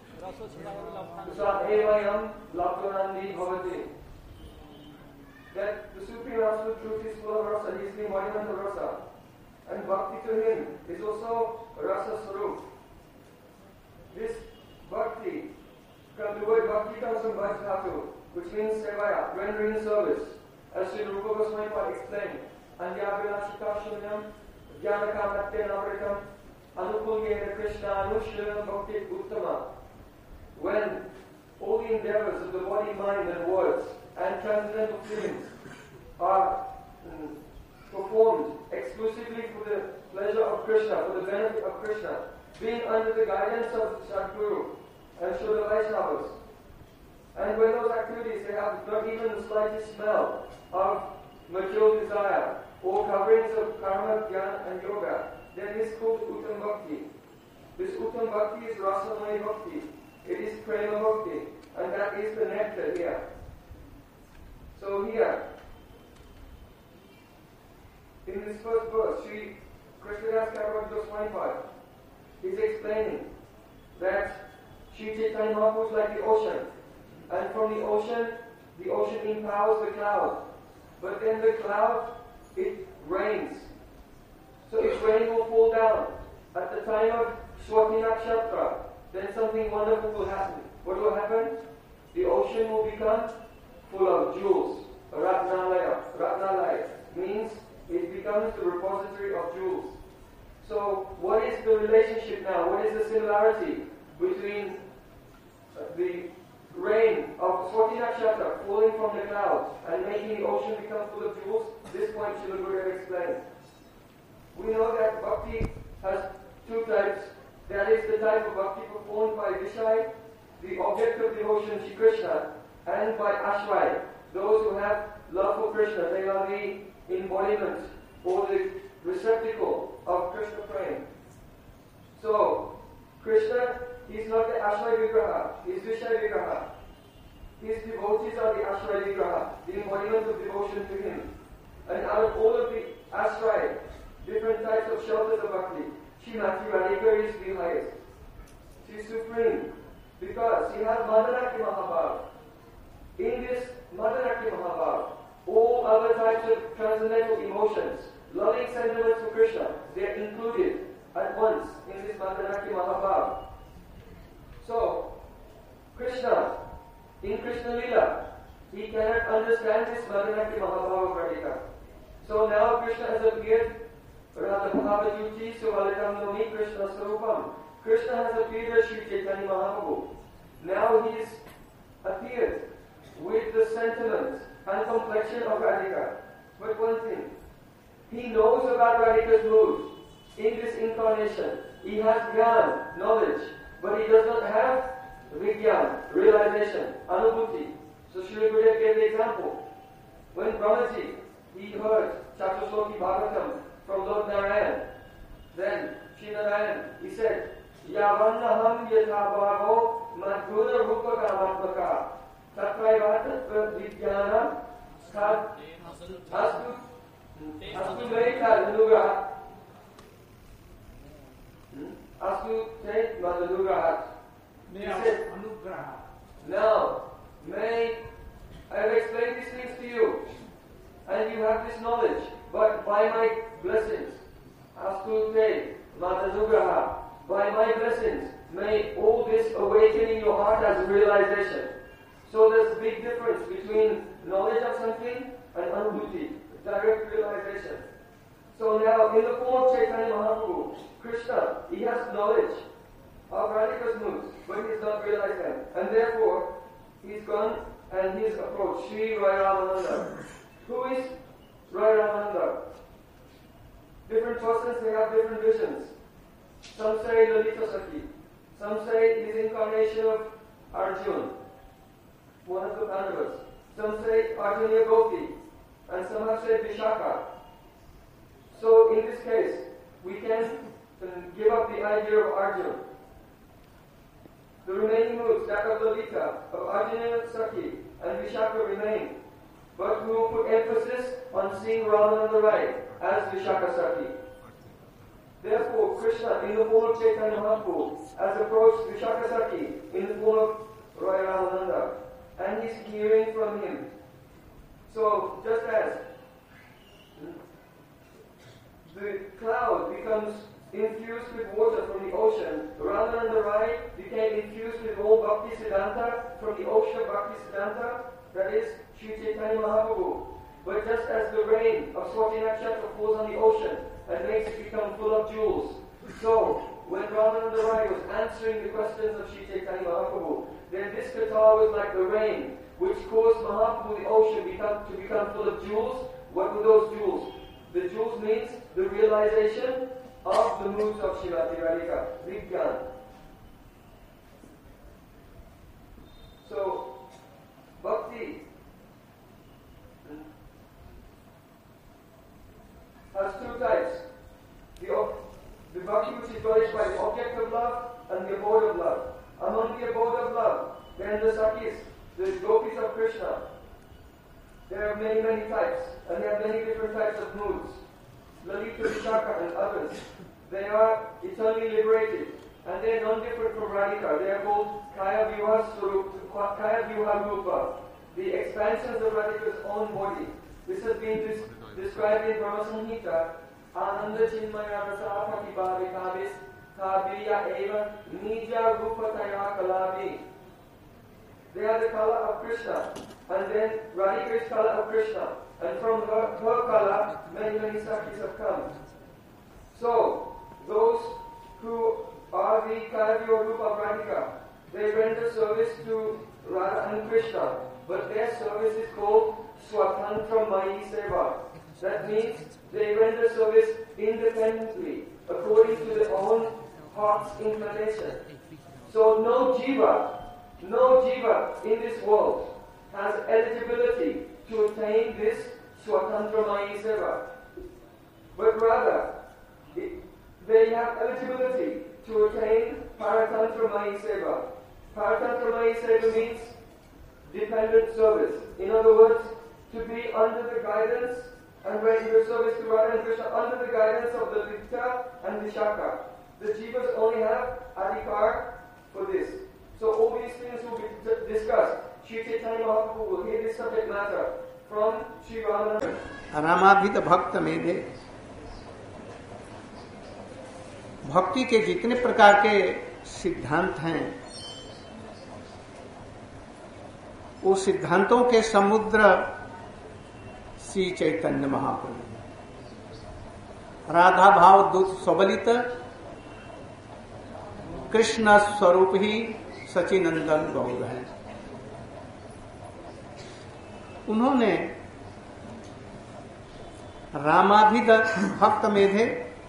labdhanandi bhavati. That the Supreme Absolute Truth is full of rasa, he is the embodiment of rasa. And Bhakti to him is also rasa sarup. This Bhakti, the word Bhakti comes from Bhajthatu, which means sevaya, rendering service. As Sri Rupa Goswami explained, Anyabhinashika Shunyam, Jnanakamatya Navritam, Anukulyena Krishna Anushrilam Bhakti Uttama. When all the endeavors of the body, mind and words and transcendental feelings are performed exclusively for the pleasure of Krishna, for the benefit of Krishna, being under the guidance of Sadguru and Shuddha Vaishnavas. And when those activities, they have not even the slightest smell of material desire or coverings of karma, jnana and yoga, then this is called Uttam Bhakti. This Uttam Bhakti is Rasamaya Bhakti. It is Prema Bhakti. And that is the nectar here. So here, in this first verse, Sri Krishnadas Kaviraj Goswami is explaining that Sri Chaitanya Mahaprabhu is like the ocean. And from the ocean empowers the cloud. But then the cloud, it rains. So if rain will fall down at the time of Swati Nakshatra, then something wonderful will happen. What will happen? The ocean will become full of jewels. Ratnalaya means it becomes the repository of jewels. So what is the relationship now? What is the similarity between the rain of Swati Nakshatra falling from the clouds and making the ocean become full of jewels? This point Srila Gurudev explains. We know that Bhakti has two types. That is the type of Bhakti performed by Vishai, the object of devotion Shri Krishna, and by Ashray, those who have love for Krishna. They are the embodiment or the receptacle of Krishna prema. So, Krishna, he is not the Ashray Vigraha, he is Vishai Vigraha. His devotees are the Ashray Vigraha, the embodiment of devotion to him. And out of all of the Ashray, different types of shelters of Bhakti, Srimati Radhika is the highest. She is supreme because she has Madanaki Mahabhav. In this Madanaki Mahabhav, all other types of transcendental emotions, loving sentiments for Krishna, they are included at once in this Mandanaki Mahabhava. So, Krishna, in Krishna Leela, he cannot understand this Mandanaki Mahabhava of Radhika. So now Krishna has appeared, Radha Bhavajuti Suvalitam Nomi Krishna Sarupam. Krishna has appeared as Sri Chaitanya Mahaprabhu. Now he is appeared with the sentiment and complexion of Radhika. But one thing, he knows about Radhika's mood in this incarnation. He has jnana, knowledge, but he does not have vigyan, realization, anubhuti. So Srila Gurudev gave the example. When Brahmaji, he heard Chatusloki Bhagavatam from Lord Narayan, then Sri Narayan, he said, Yavannaham yathabhavo madhura rupa kamatmaka tatraivatat vidyana astu merita anugraha astu te madhugrahat. He said, now, may I have explained these things to you, and you have this knowledge, but by my blessings, astu te madhugraha, by my blessings, may all this awaken in your heart as realization. So there's a big difference between knowledge of something and anubhuti, direct realization. So now, in the form of Chaitanya Mahaprabhu, Krishna, he has knowledge of Radhika's moods, but he has not realized them. And therefore, he's gone and he's approached Sri Rai Ramananda. Who is Rai Ramananda? Different persons, they have different visions. Some say Lalita Sakhi. Some say his incarnation of Arjuna, one of the Pandavas. Some say Arjuna Gopi. And some have said Vishaka. So in this case, we can give up the idea of Arjuna. The remaining moods, that of Lalita, of Arjuna Sakhi, and Vishaka remain. But we will put emphasis on seeing Ramananda Rai as Vishaka Sakhi. Therefore, Krishna, in the form of Chaitanya Mahaprabhu, has approached Vishaka Sakhi in the form of Rai Ramananda, and he's hearing from him. So, just as the cloud becomes infused with water from the ocean, Ramananda Rai became infused with all Bhakti Siddhanta from the ocean of Bhakti Siddhanta, that is, Sri Chaitanya Mahaprabhu. But just as the rain of Swati Nakshatra falls on the ocean and makes it become full of jewels, so when Ramananda Rai was answering the questions of Sri Chaitanya Mahaprabhu, then this katha was like the rain, which caused Mahaprabhu, the ocean, to become full of jewels. What were those jewels? The jewels means the realization of the moods of Srimati Radhika, Vigyan. So, Bhakti has two types. The Bhakti which is nourished by the object of love and the abode of love. Among the abode of love, then the Sakhis, the gopis of Krishna, there are many, many types, and they have many different types of moods. Lalita, Vishaka, and others, they are eternally liberated, and they are non-different from Radhika. They are called Kaya Vyuha Rupa, the expansions of Radhika's own body. This has been described in Brahma Samhita, Ananda Chinmaya Rasa Patibhavikabis Kabiya Eva Nija Rupataya Kalavi. They are the color of Krishna, and then Radhika is color of Krishna, and from her color many, many Sakhis have come. So, those who are the Kaya Rupa of Radhika, they render service to Radha and Krishna, but their service is called Swatantra Mayi Seva. That means they render service independently, according to their own heart's inclination. So no jiva in this world has eligibility to attain this Swatantra Mayi Seva. But rather, they have eligibility to attain Paratantra Mayi Seva. Paratantra Mayi Seva means dependent service. In other words, to be under the guidance and render service to Radha and Krishna under the guidance of the Lalita and Vishaka. The jivas only have adhikar for this. So all these things will be discussed. Sri Chaitanya Mahaprabhu will hear this subject matter from Sri Ramananda. Ramabhita Bhakta Medhe भक्ति के जितने प्रकार के सिद्धांत हैं, वो सिद्धांतों के समुद्र श्री चैतन्य महाप्रभु, राधा भाव दूत सबलित कृष्ण स्वरूप ही सचिनंदन गौर है। उन्होंने रामाभिद भक्त मेधे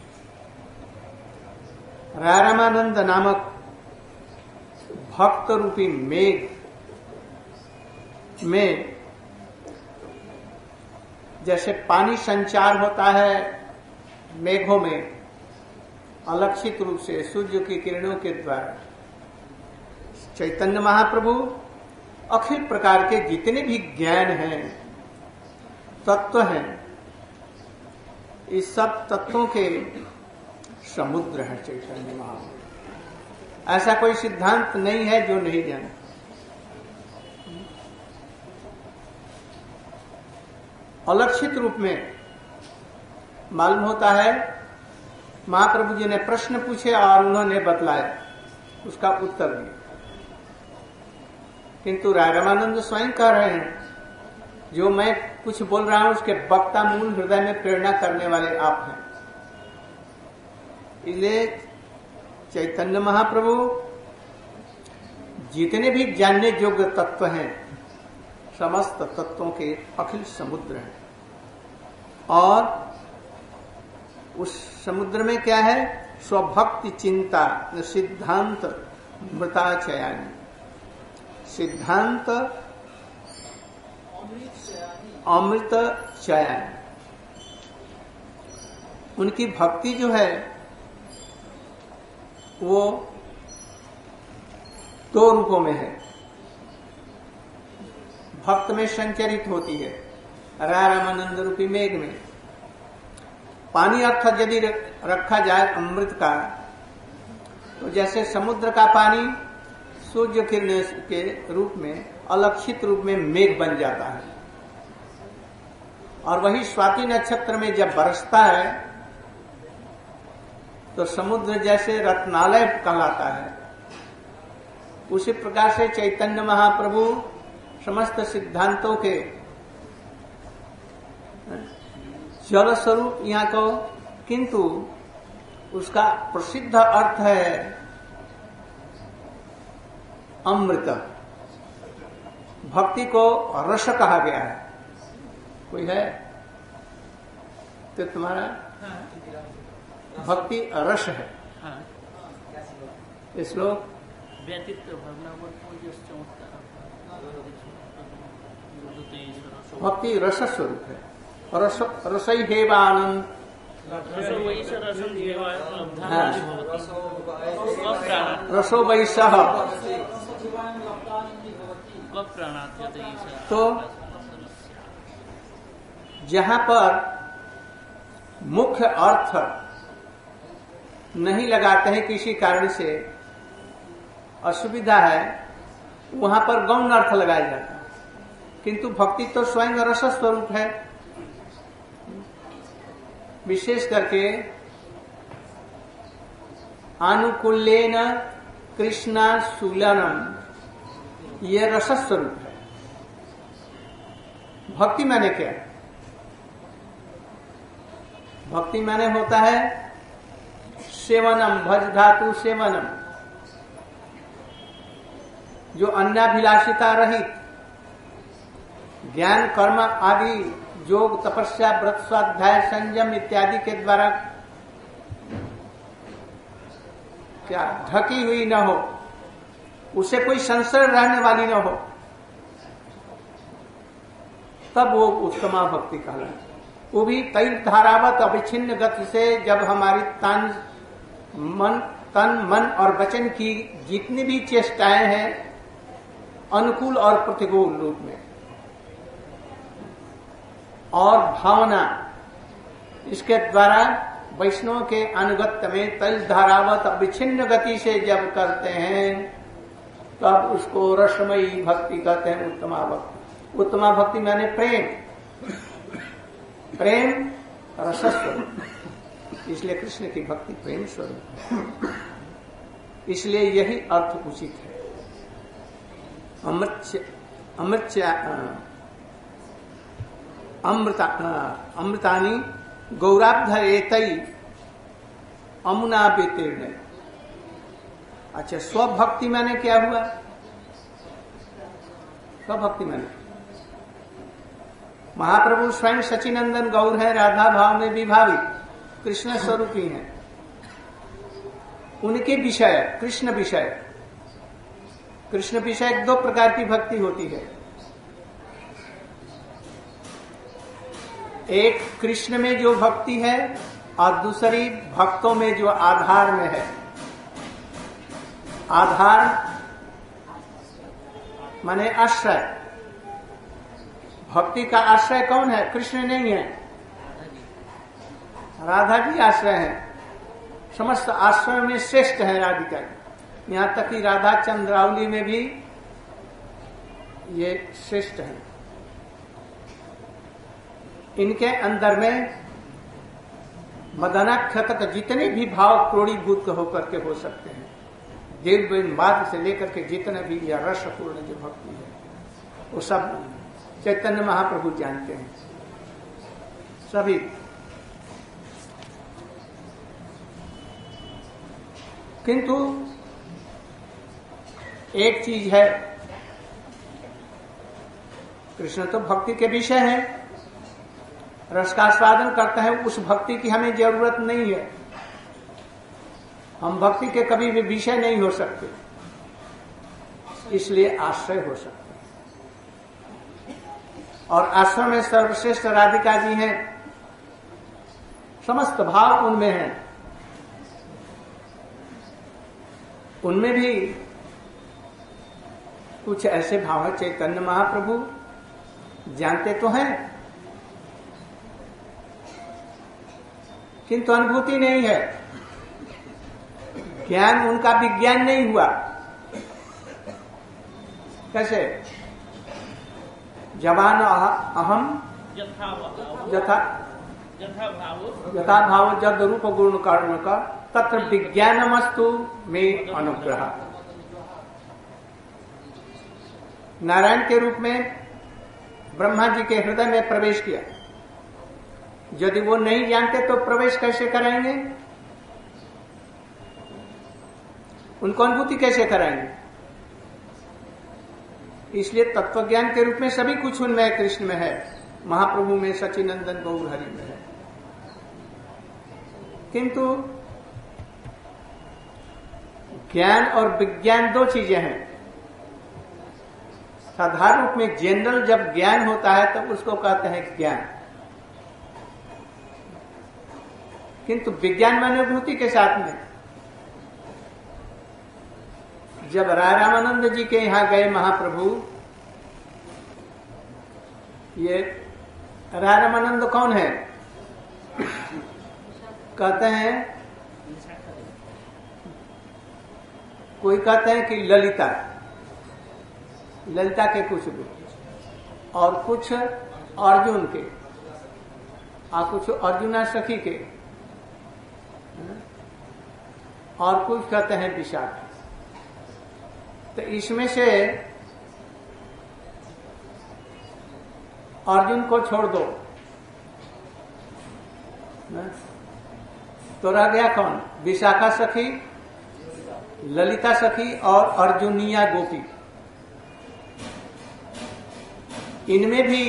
रामानंद नामक भक्त रूपी मेघ में जैसे पानी संचार होता है मेघों में अलक्षित रूप से सूर्य की किरणों के द्वारा, चैतन्य महाप्रभु अखिल प्रकार के जितने भी ज्ञान हैं, तत्व हैं, इस सब तत्वों के समुद्र है चैतन्य महाप्रभु। ऐसा कोई सिद्धांत नहीं है जो नहीं जाने। अलक्षित रूप में मालूम होता है, महाप्रभु जी ने प्रश्न पूछे और उन्होंने बतलाया, उसका उत्तर दिया। किंतु रामानंद स्वयं कह रहे हैं, जो मैं कुछ बोल रहा हूं उसके वक्ता मूल हृदय में प्रेरणा करने वाले आप हैं। इसलिए चैतन्य महाप्रभु जितने भी जानने योग्य तत्व हैं, समस्त तत्वों के अखिल समुद्र हैं। और उस समुद्र में क्या है? स्वभक्ति चिंता सिद्धांत मृताचयानी, सिद्धांत अमृत चयन। उनकी भक्ति जो है वो दो रूपों में है। भक्त में संचरित होती है, रामानंद रूपी मेघ में। पानी अर्थात यदि रखा जाए अमृत का, तो जैसे समुद्र का पानी सूर्य किरण के रूप में अलक्षित रूप में मेघ बन जाता है, और वही स्वाति नक्षत्र में जब बरसता है तो समुद्र जैसे रत्नालय कहलाता है। उसी प्रकार से चैतन्य महाप्रभु समस्त सिद्धांतों के जल स्वरूप यहाँ को, किंतु उसका प्रसिद्ध अर्थ है अमृत। भक्ति को रस कहा गया है। कोई है तो तुम्हारा भक्ति रस है। श्लोक भक्ति रस स्वरूप है। रसई हेवानंद रसो वैसह। तो जहां पर मुख्य अर्थ नहीं लगाते हैं, किसी कारण से असुविधा है, वहां पर गौण अर्थ लगाया जाता है। किंतु भक्ति तो स्वयं रस स्वरूप है। विशेष करके अनुकूलेन कृष्णा सुलनम, ये रस स्वरूप है। भक्ति माने क्या? भक्ति माने होता है सेवनम, भज धातु सेवनम, जो अन्याभिलाषिता रहित ज्ञान कर्म आदि योग तपस्या व्रत स्वाध्याय संयम इत्यादि के द्वारा क्या ढकी हुई न हो, उसे कोई संशय रहने वाली न हो, तब वो उत्तमा भक्ति कहलाती। वो भी तैल धारावत अविच्छिन्न गति से, जब हमारी तन मन और वचन की जितनी भी चेष्टाएं हैं अनुकूल और प्रतिकूल रूप में, और भावना, इसके द्वारा वैष्णव के अनुगत्य में तैल धारावत अविच्छिन्न गति से जब करते हैं, तब उसको रसमयी भक्ति कहते हैं, उत्तमा भक्ति। उत्तमा भक्ति माने प्रेम, प्रेम रसस्वरूप। इसलिए कृष्ण की भक्ति प्रेम स्वरूप है। इसलिए यही अर्थ उचित है। अमृतानी गौराब्ध एतई अमुना बेतीर्ण। अच्छा, स्वभक्ति माने क्या हुआ? स्वभक्ति माने महाप्रभु स्वयं सचिनंदन गौर है, राधा भाव में विभावित कृष्ण स्वरूपी हैं। उनके विषय कृष्ण विषय, कृष्ण विषय दो प्रकार की भक्ति होती है। एक कृष्ण में जो भक्ति है और दूसरी भक्तों में जो आधार में है। आधार माने आश्रय। भक्ति का आश्रय कौन है? कृष्ण नहीं है, राधा जी आश्रय है। समस्त आश्रय में श्रेष्ठ है राधिका जी। यहां तक कि राधा चंद्रावली में भी ये श्रेष्ठ है। इनके अंदर में मदनाख्यतक जितने भी भाव क्रोड़ीभूत होकर के हो सकते हैं, देव मार्ग से लेकर के जितने भी यह रसपूर्ण जो भक्ति है वो सब चैतन्य महाप्रभु जानते हैं सभी। किंतु एक चीज है, कृष्ण तो भक्ति के विषय है, रस का आस्वादन करते हैं, उस भक्ति की हमें जरूरत नहीं है। हम भक्ति के कभी भी विषय नहीं हो सकते, इसलिए आश्रय हो सकते हैं। और आश्रम में सर्वश्रेष्ठ राधिका जी हैं, समस्त भाव उनमें हैं। उनमें भी कुछ ऐसे भाव है, चैतन्य महाप्रभु जानते तो हैं किंतु अनुभूति नहीं है, ज्ञान उनका विज्ञान नहीं हुआ। कैसे? जवान अहम यथा भाव जद रूप गुण कर्ण का तत्र विज्ञानमस्तु में अनुग्रह। नारायण के रूप में ब्रह्मा जी के हृदय में प्रवेश किया। यदि वो नहीं जानते तो प्रवेश कैसे कराएंगे? उनको अनुभूति कैसे कराएंगे? इसलिए तत्वज्ञान के रूप में सभी कुछ उनमें कृष्ण में है, महाप्रभु में, सचिनंदन गौर हरि में है। किंतु ज्ञान और विज्ञान दो चीजें हैं। साधारण रूप में जनरल जब ज्ञान होता है तब उसको कहते हैं ज्ञान, किंतु विज्ञान माने अनुभूति के साथ में। जब राय रामानंद जी के यहां गए महाप्रभु, ये राय रामानंद कौन है? कहते हैं, कोई कहते हैं कि ललिता, ललिता के कुछ रूप, और कुछ अर्जुन के, और कुछ अर्जुना सखी के, और कुछ कहते हैं विशाख। तो इसमें से अर्जुन को छोड़ दो तो रह गया कौन? विशाखा सखी, ललिता सखी और अर्जुनिया गोपी। इनमें भी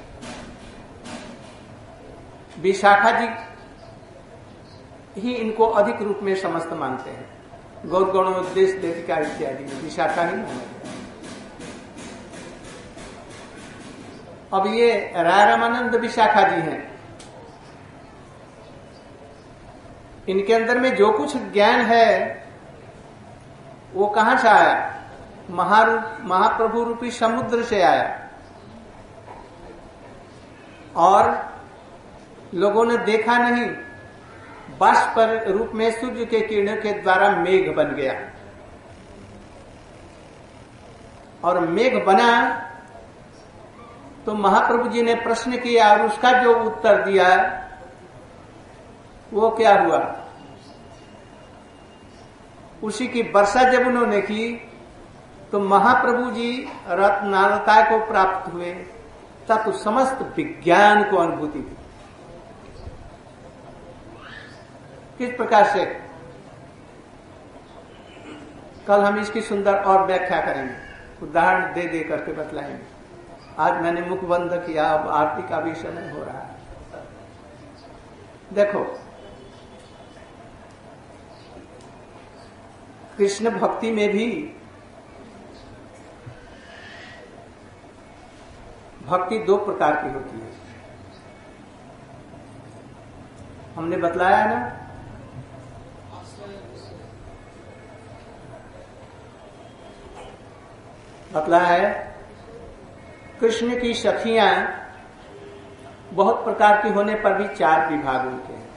विशाखा जी ही इनको अधिक रूप में समस्त मानते हैं। गौर गणोद्देश देविका इत्यादि में विशाखा ही माना। अब ये राय रामानंद विशाखा जी हैं, इनके अंदर में जो कुछ ज्ञान है वो कहां से आया? महाप्रभु रूपी समुद्र से आया। और लोगों ने देखा नहीं, बाष्प रूप में सूर्य के किरणों के द्वारा मेघ बन गया। और मेघ बना तो महाप्रभु जी ने प्रश्न किया और उसका जो उत्तर दिया वो क्या हुआ, उसी की वर्षा जब उन्होंने की तो महाप्रभु जी रत्नालता को प्राप्त हुए, तब तो समस्त विज्ञान को अनुभूति थी। किस प्रकार से, कल हम इसकी सुंदर और व्याख्या करेंगे, उदाहरण दे दे करके बतलाएंगे। आज मैंने मुख बंद किया, अब आरती का भी समय हो रहा है। देखो, कृष्ण भक्ति में भी भक्ति दो प्रकार की होती है, हमने बतलाया ना। बतलाया है कृष्ण की सखियां बहुत प्रकार की होने पर भी 4 विभाग उनके हैं।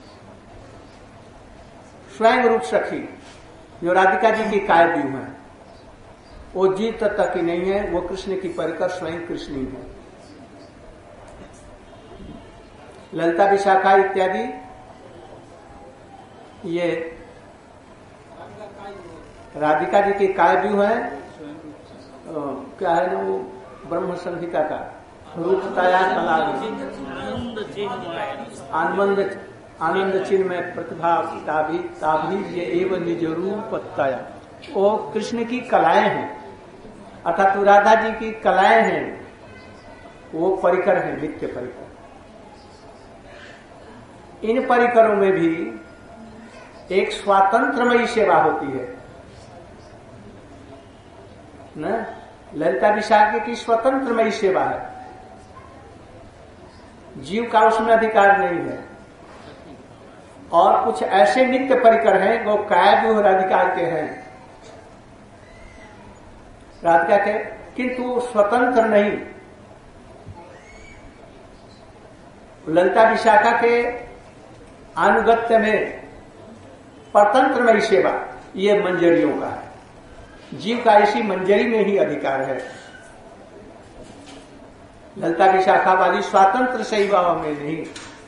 स्वयं रूप सखी जो राधिका जी की काव्य है, वो जीव तत्व की नहीं है, वो कृष्ण की परिकर स्वयं कृष्ण ही है। ललिता विशाखा इत्यादि ये राधिका जी की काव्य है। क्या है ना वो ब्रह्म संहिता का रूपताया आनंद चिन्ह में प्रतिभा ताभी ये एवं निज रूपताया, वो कृष्ण की कलाएं हैं, अर्थात राधा जी की कलाएं हैं, वो परिकर है, नित्य परिकर। इन परिकरों में भी एक स्वातंत्रमयी सेवा होती है न। ललिता विशाखा की स्वतंत्रमयी सेवा है, जीव का उसमें अधिकार नहीं है। और कुछ ऐसे नित्य परिकर हैं वो काव्य राधिका के हैं, राधिका के, किंतु स्वतंत्र नहीं। ललिता विशाखा के अनुगत्य में परतंत्रमयी सेवा ये मंजरियों का है, जीव का इसी मंजरी में ही अधिकार है। ललिता विशाखा वाली स्वातंत्र सेवा में नहीं।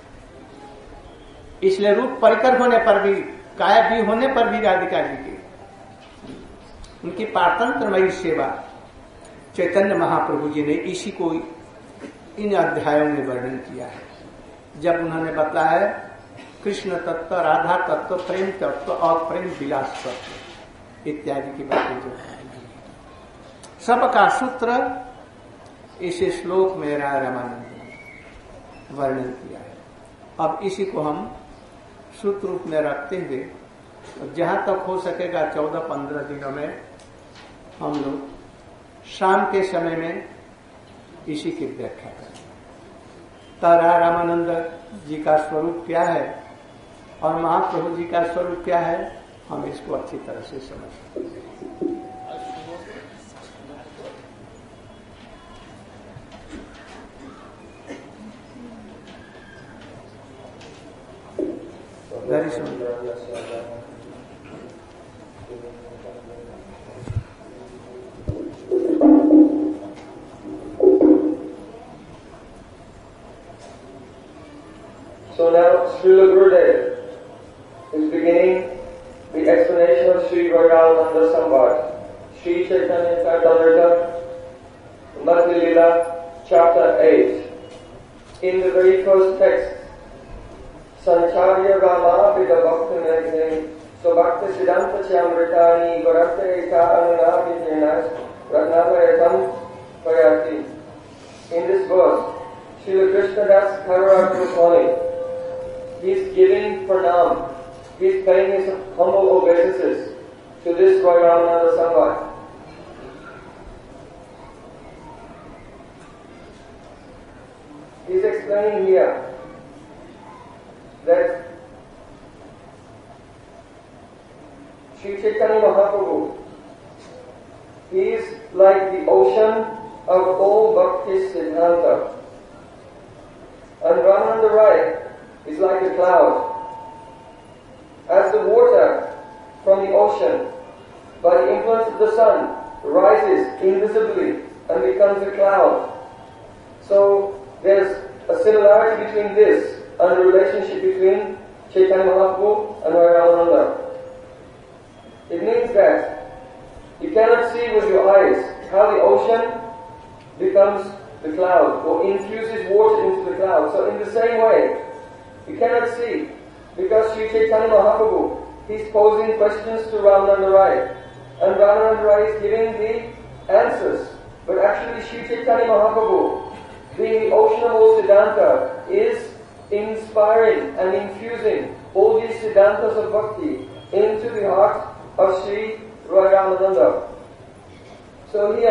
इसलिए रूप परिकर होने पर भी, काया भी होने पर भी राधिका जी की उनकी पारतंत्रमयी सेवा चैतन्य महाप्रभु जी ने इसी को इन अध्यायों में वर्णन किया है। जब उन्होंने बताया कृष्ण तत्व, राधा तत्व, प्रेम तत्व और प्रेम विलास तत्व इत्यादि की बातें जो है, सबका सूत्र इस श्लोक में रामानंद ने वर्णन किया है। अब इसी को हम सूत्र रूप में रखते हुए जहां तक हो सकेगा 14-15 दिनों में हम लोग शाम के समय में इसी की व्याख्या करेंगे। तारा रामानंद जी का स्वरूप क्या है और महाप्रभु जी का स्वरूप क्या है, हम इसको अच्छी तरह से समझ सकते हैं। Very soon. So now Srila Gurudev is beginning the explanation of Sri Vairamananda Samvad, Sri Chaitanya Charitamrita, Madhya Lila, chapter 8. In the very first text, Sancharya Rama Vida Bhakta Nagni Subhakta Siddhanta Chamritani Varakta Eka Anunavi Jinas Ratnavayatam Payati. In this verse, Srila Krishnadas Thakur Goswami, he is giving pranam, he is paying his humble obeisances to this Vairamananda Samvad. He is explaining here that Sri Chaitanya Mahaprabhu, he is like the ocean of all Bhakti Siddhanta, and Ramananda Rai is like a cloud. As the water from the ocean, by the influence of the sun, rises invisibly and becomes a cloud, so there's a similarity between this and the relationship between Chaitanya Mahaprabhu and Ramananda. It means that you cannot see with your eyes how the ocean becomes the cloud or infuses water into the cloud. So in the same way, you cannot see because Sri Chaitanya Mahaprabhu, he's posing questions to Ramananda Rai and Ramananda Rai is giving the answers. But actually Sri Chaitanya Mahaprabhu, being the ocean of all Siddhanta, is inspiring and infusing all these Siddhantas of Bhakti into the heart of Sri Rai Ramananda. So he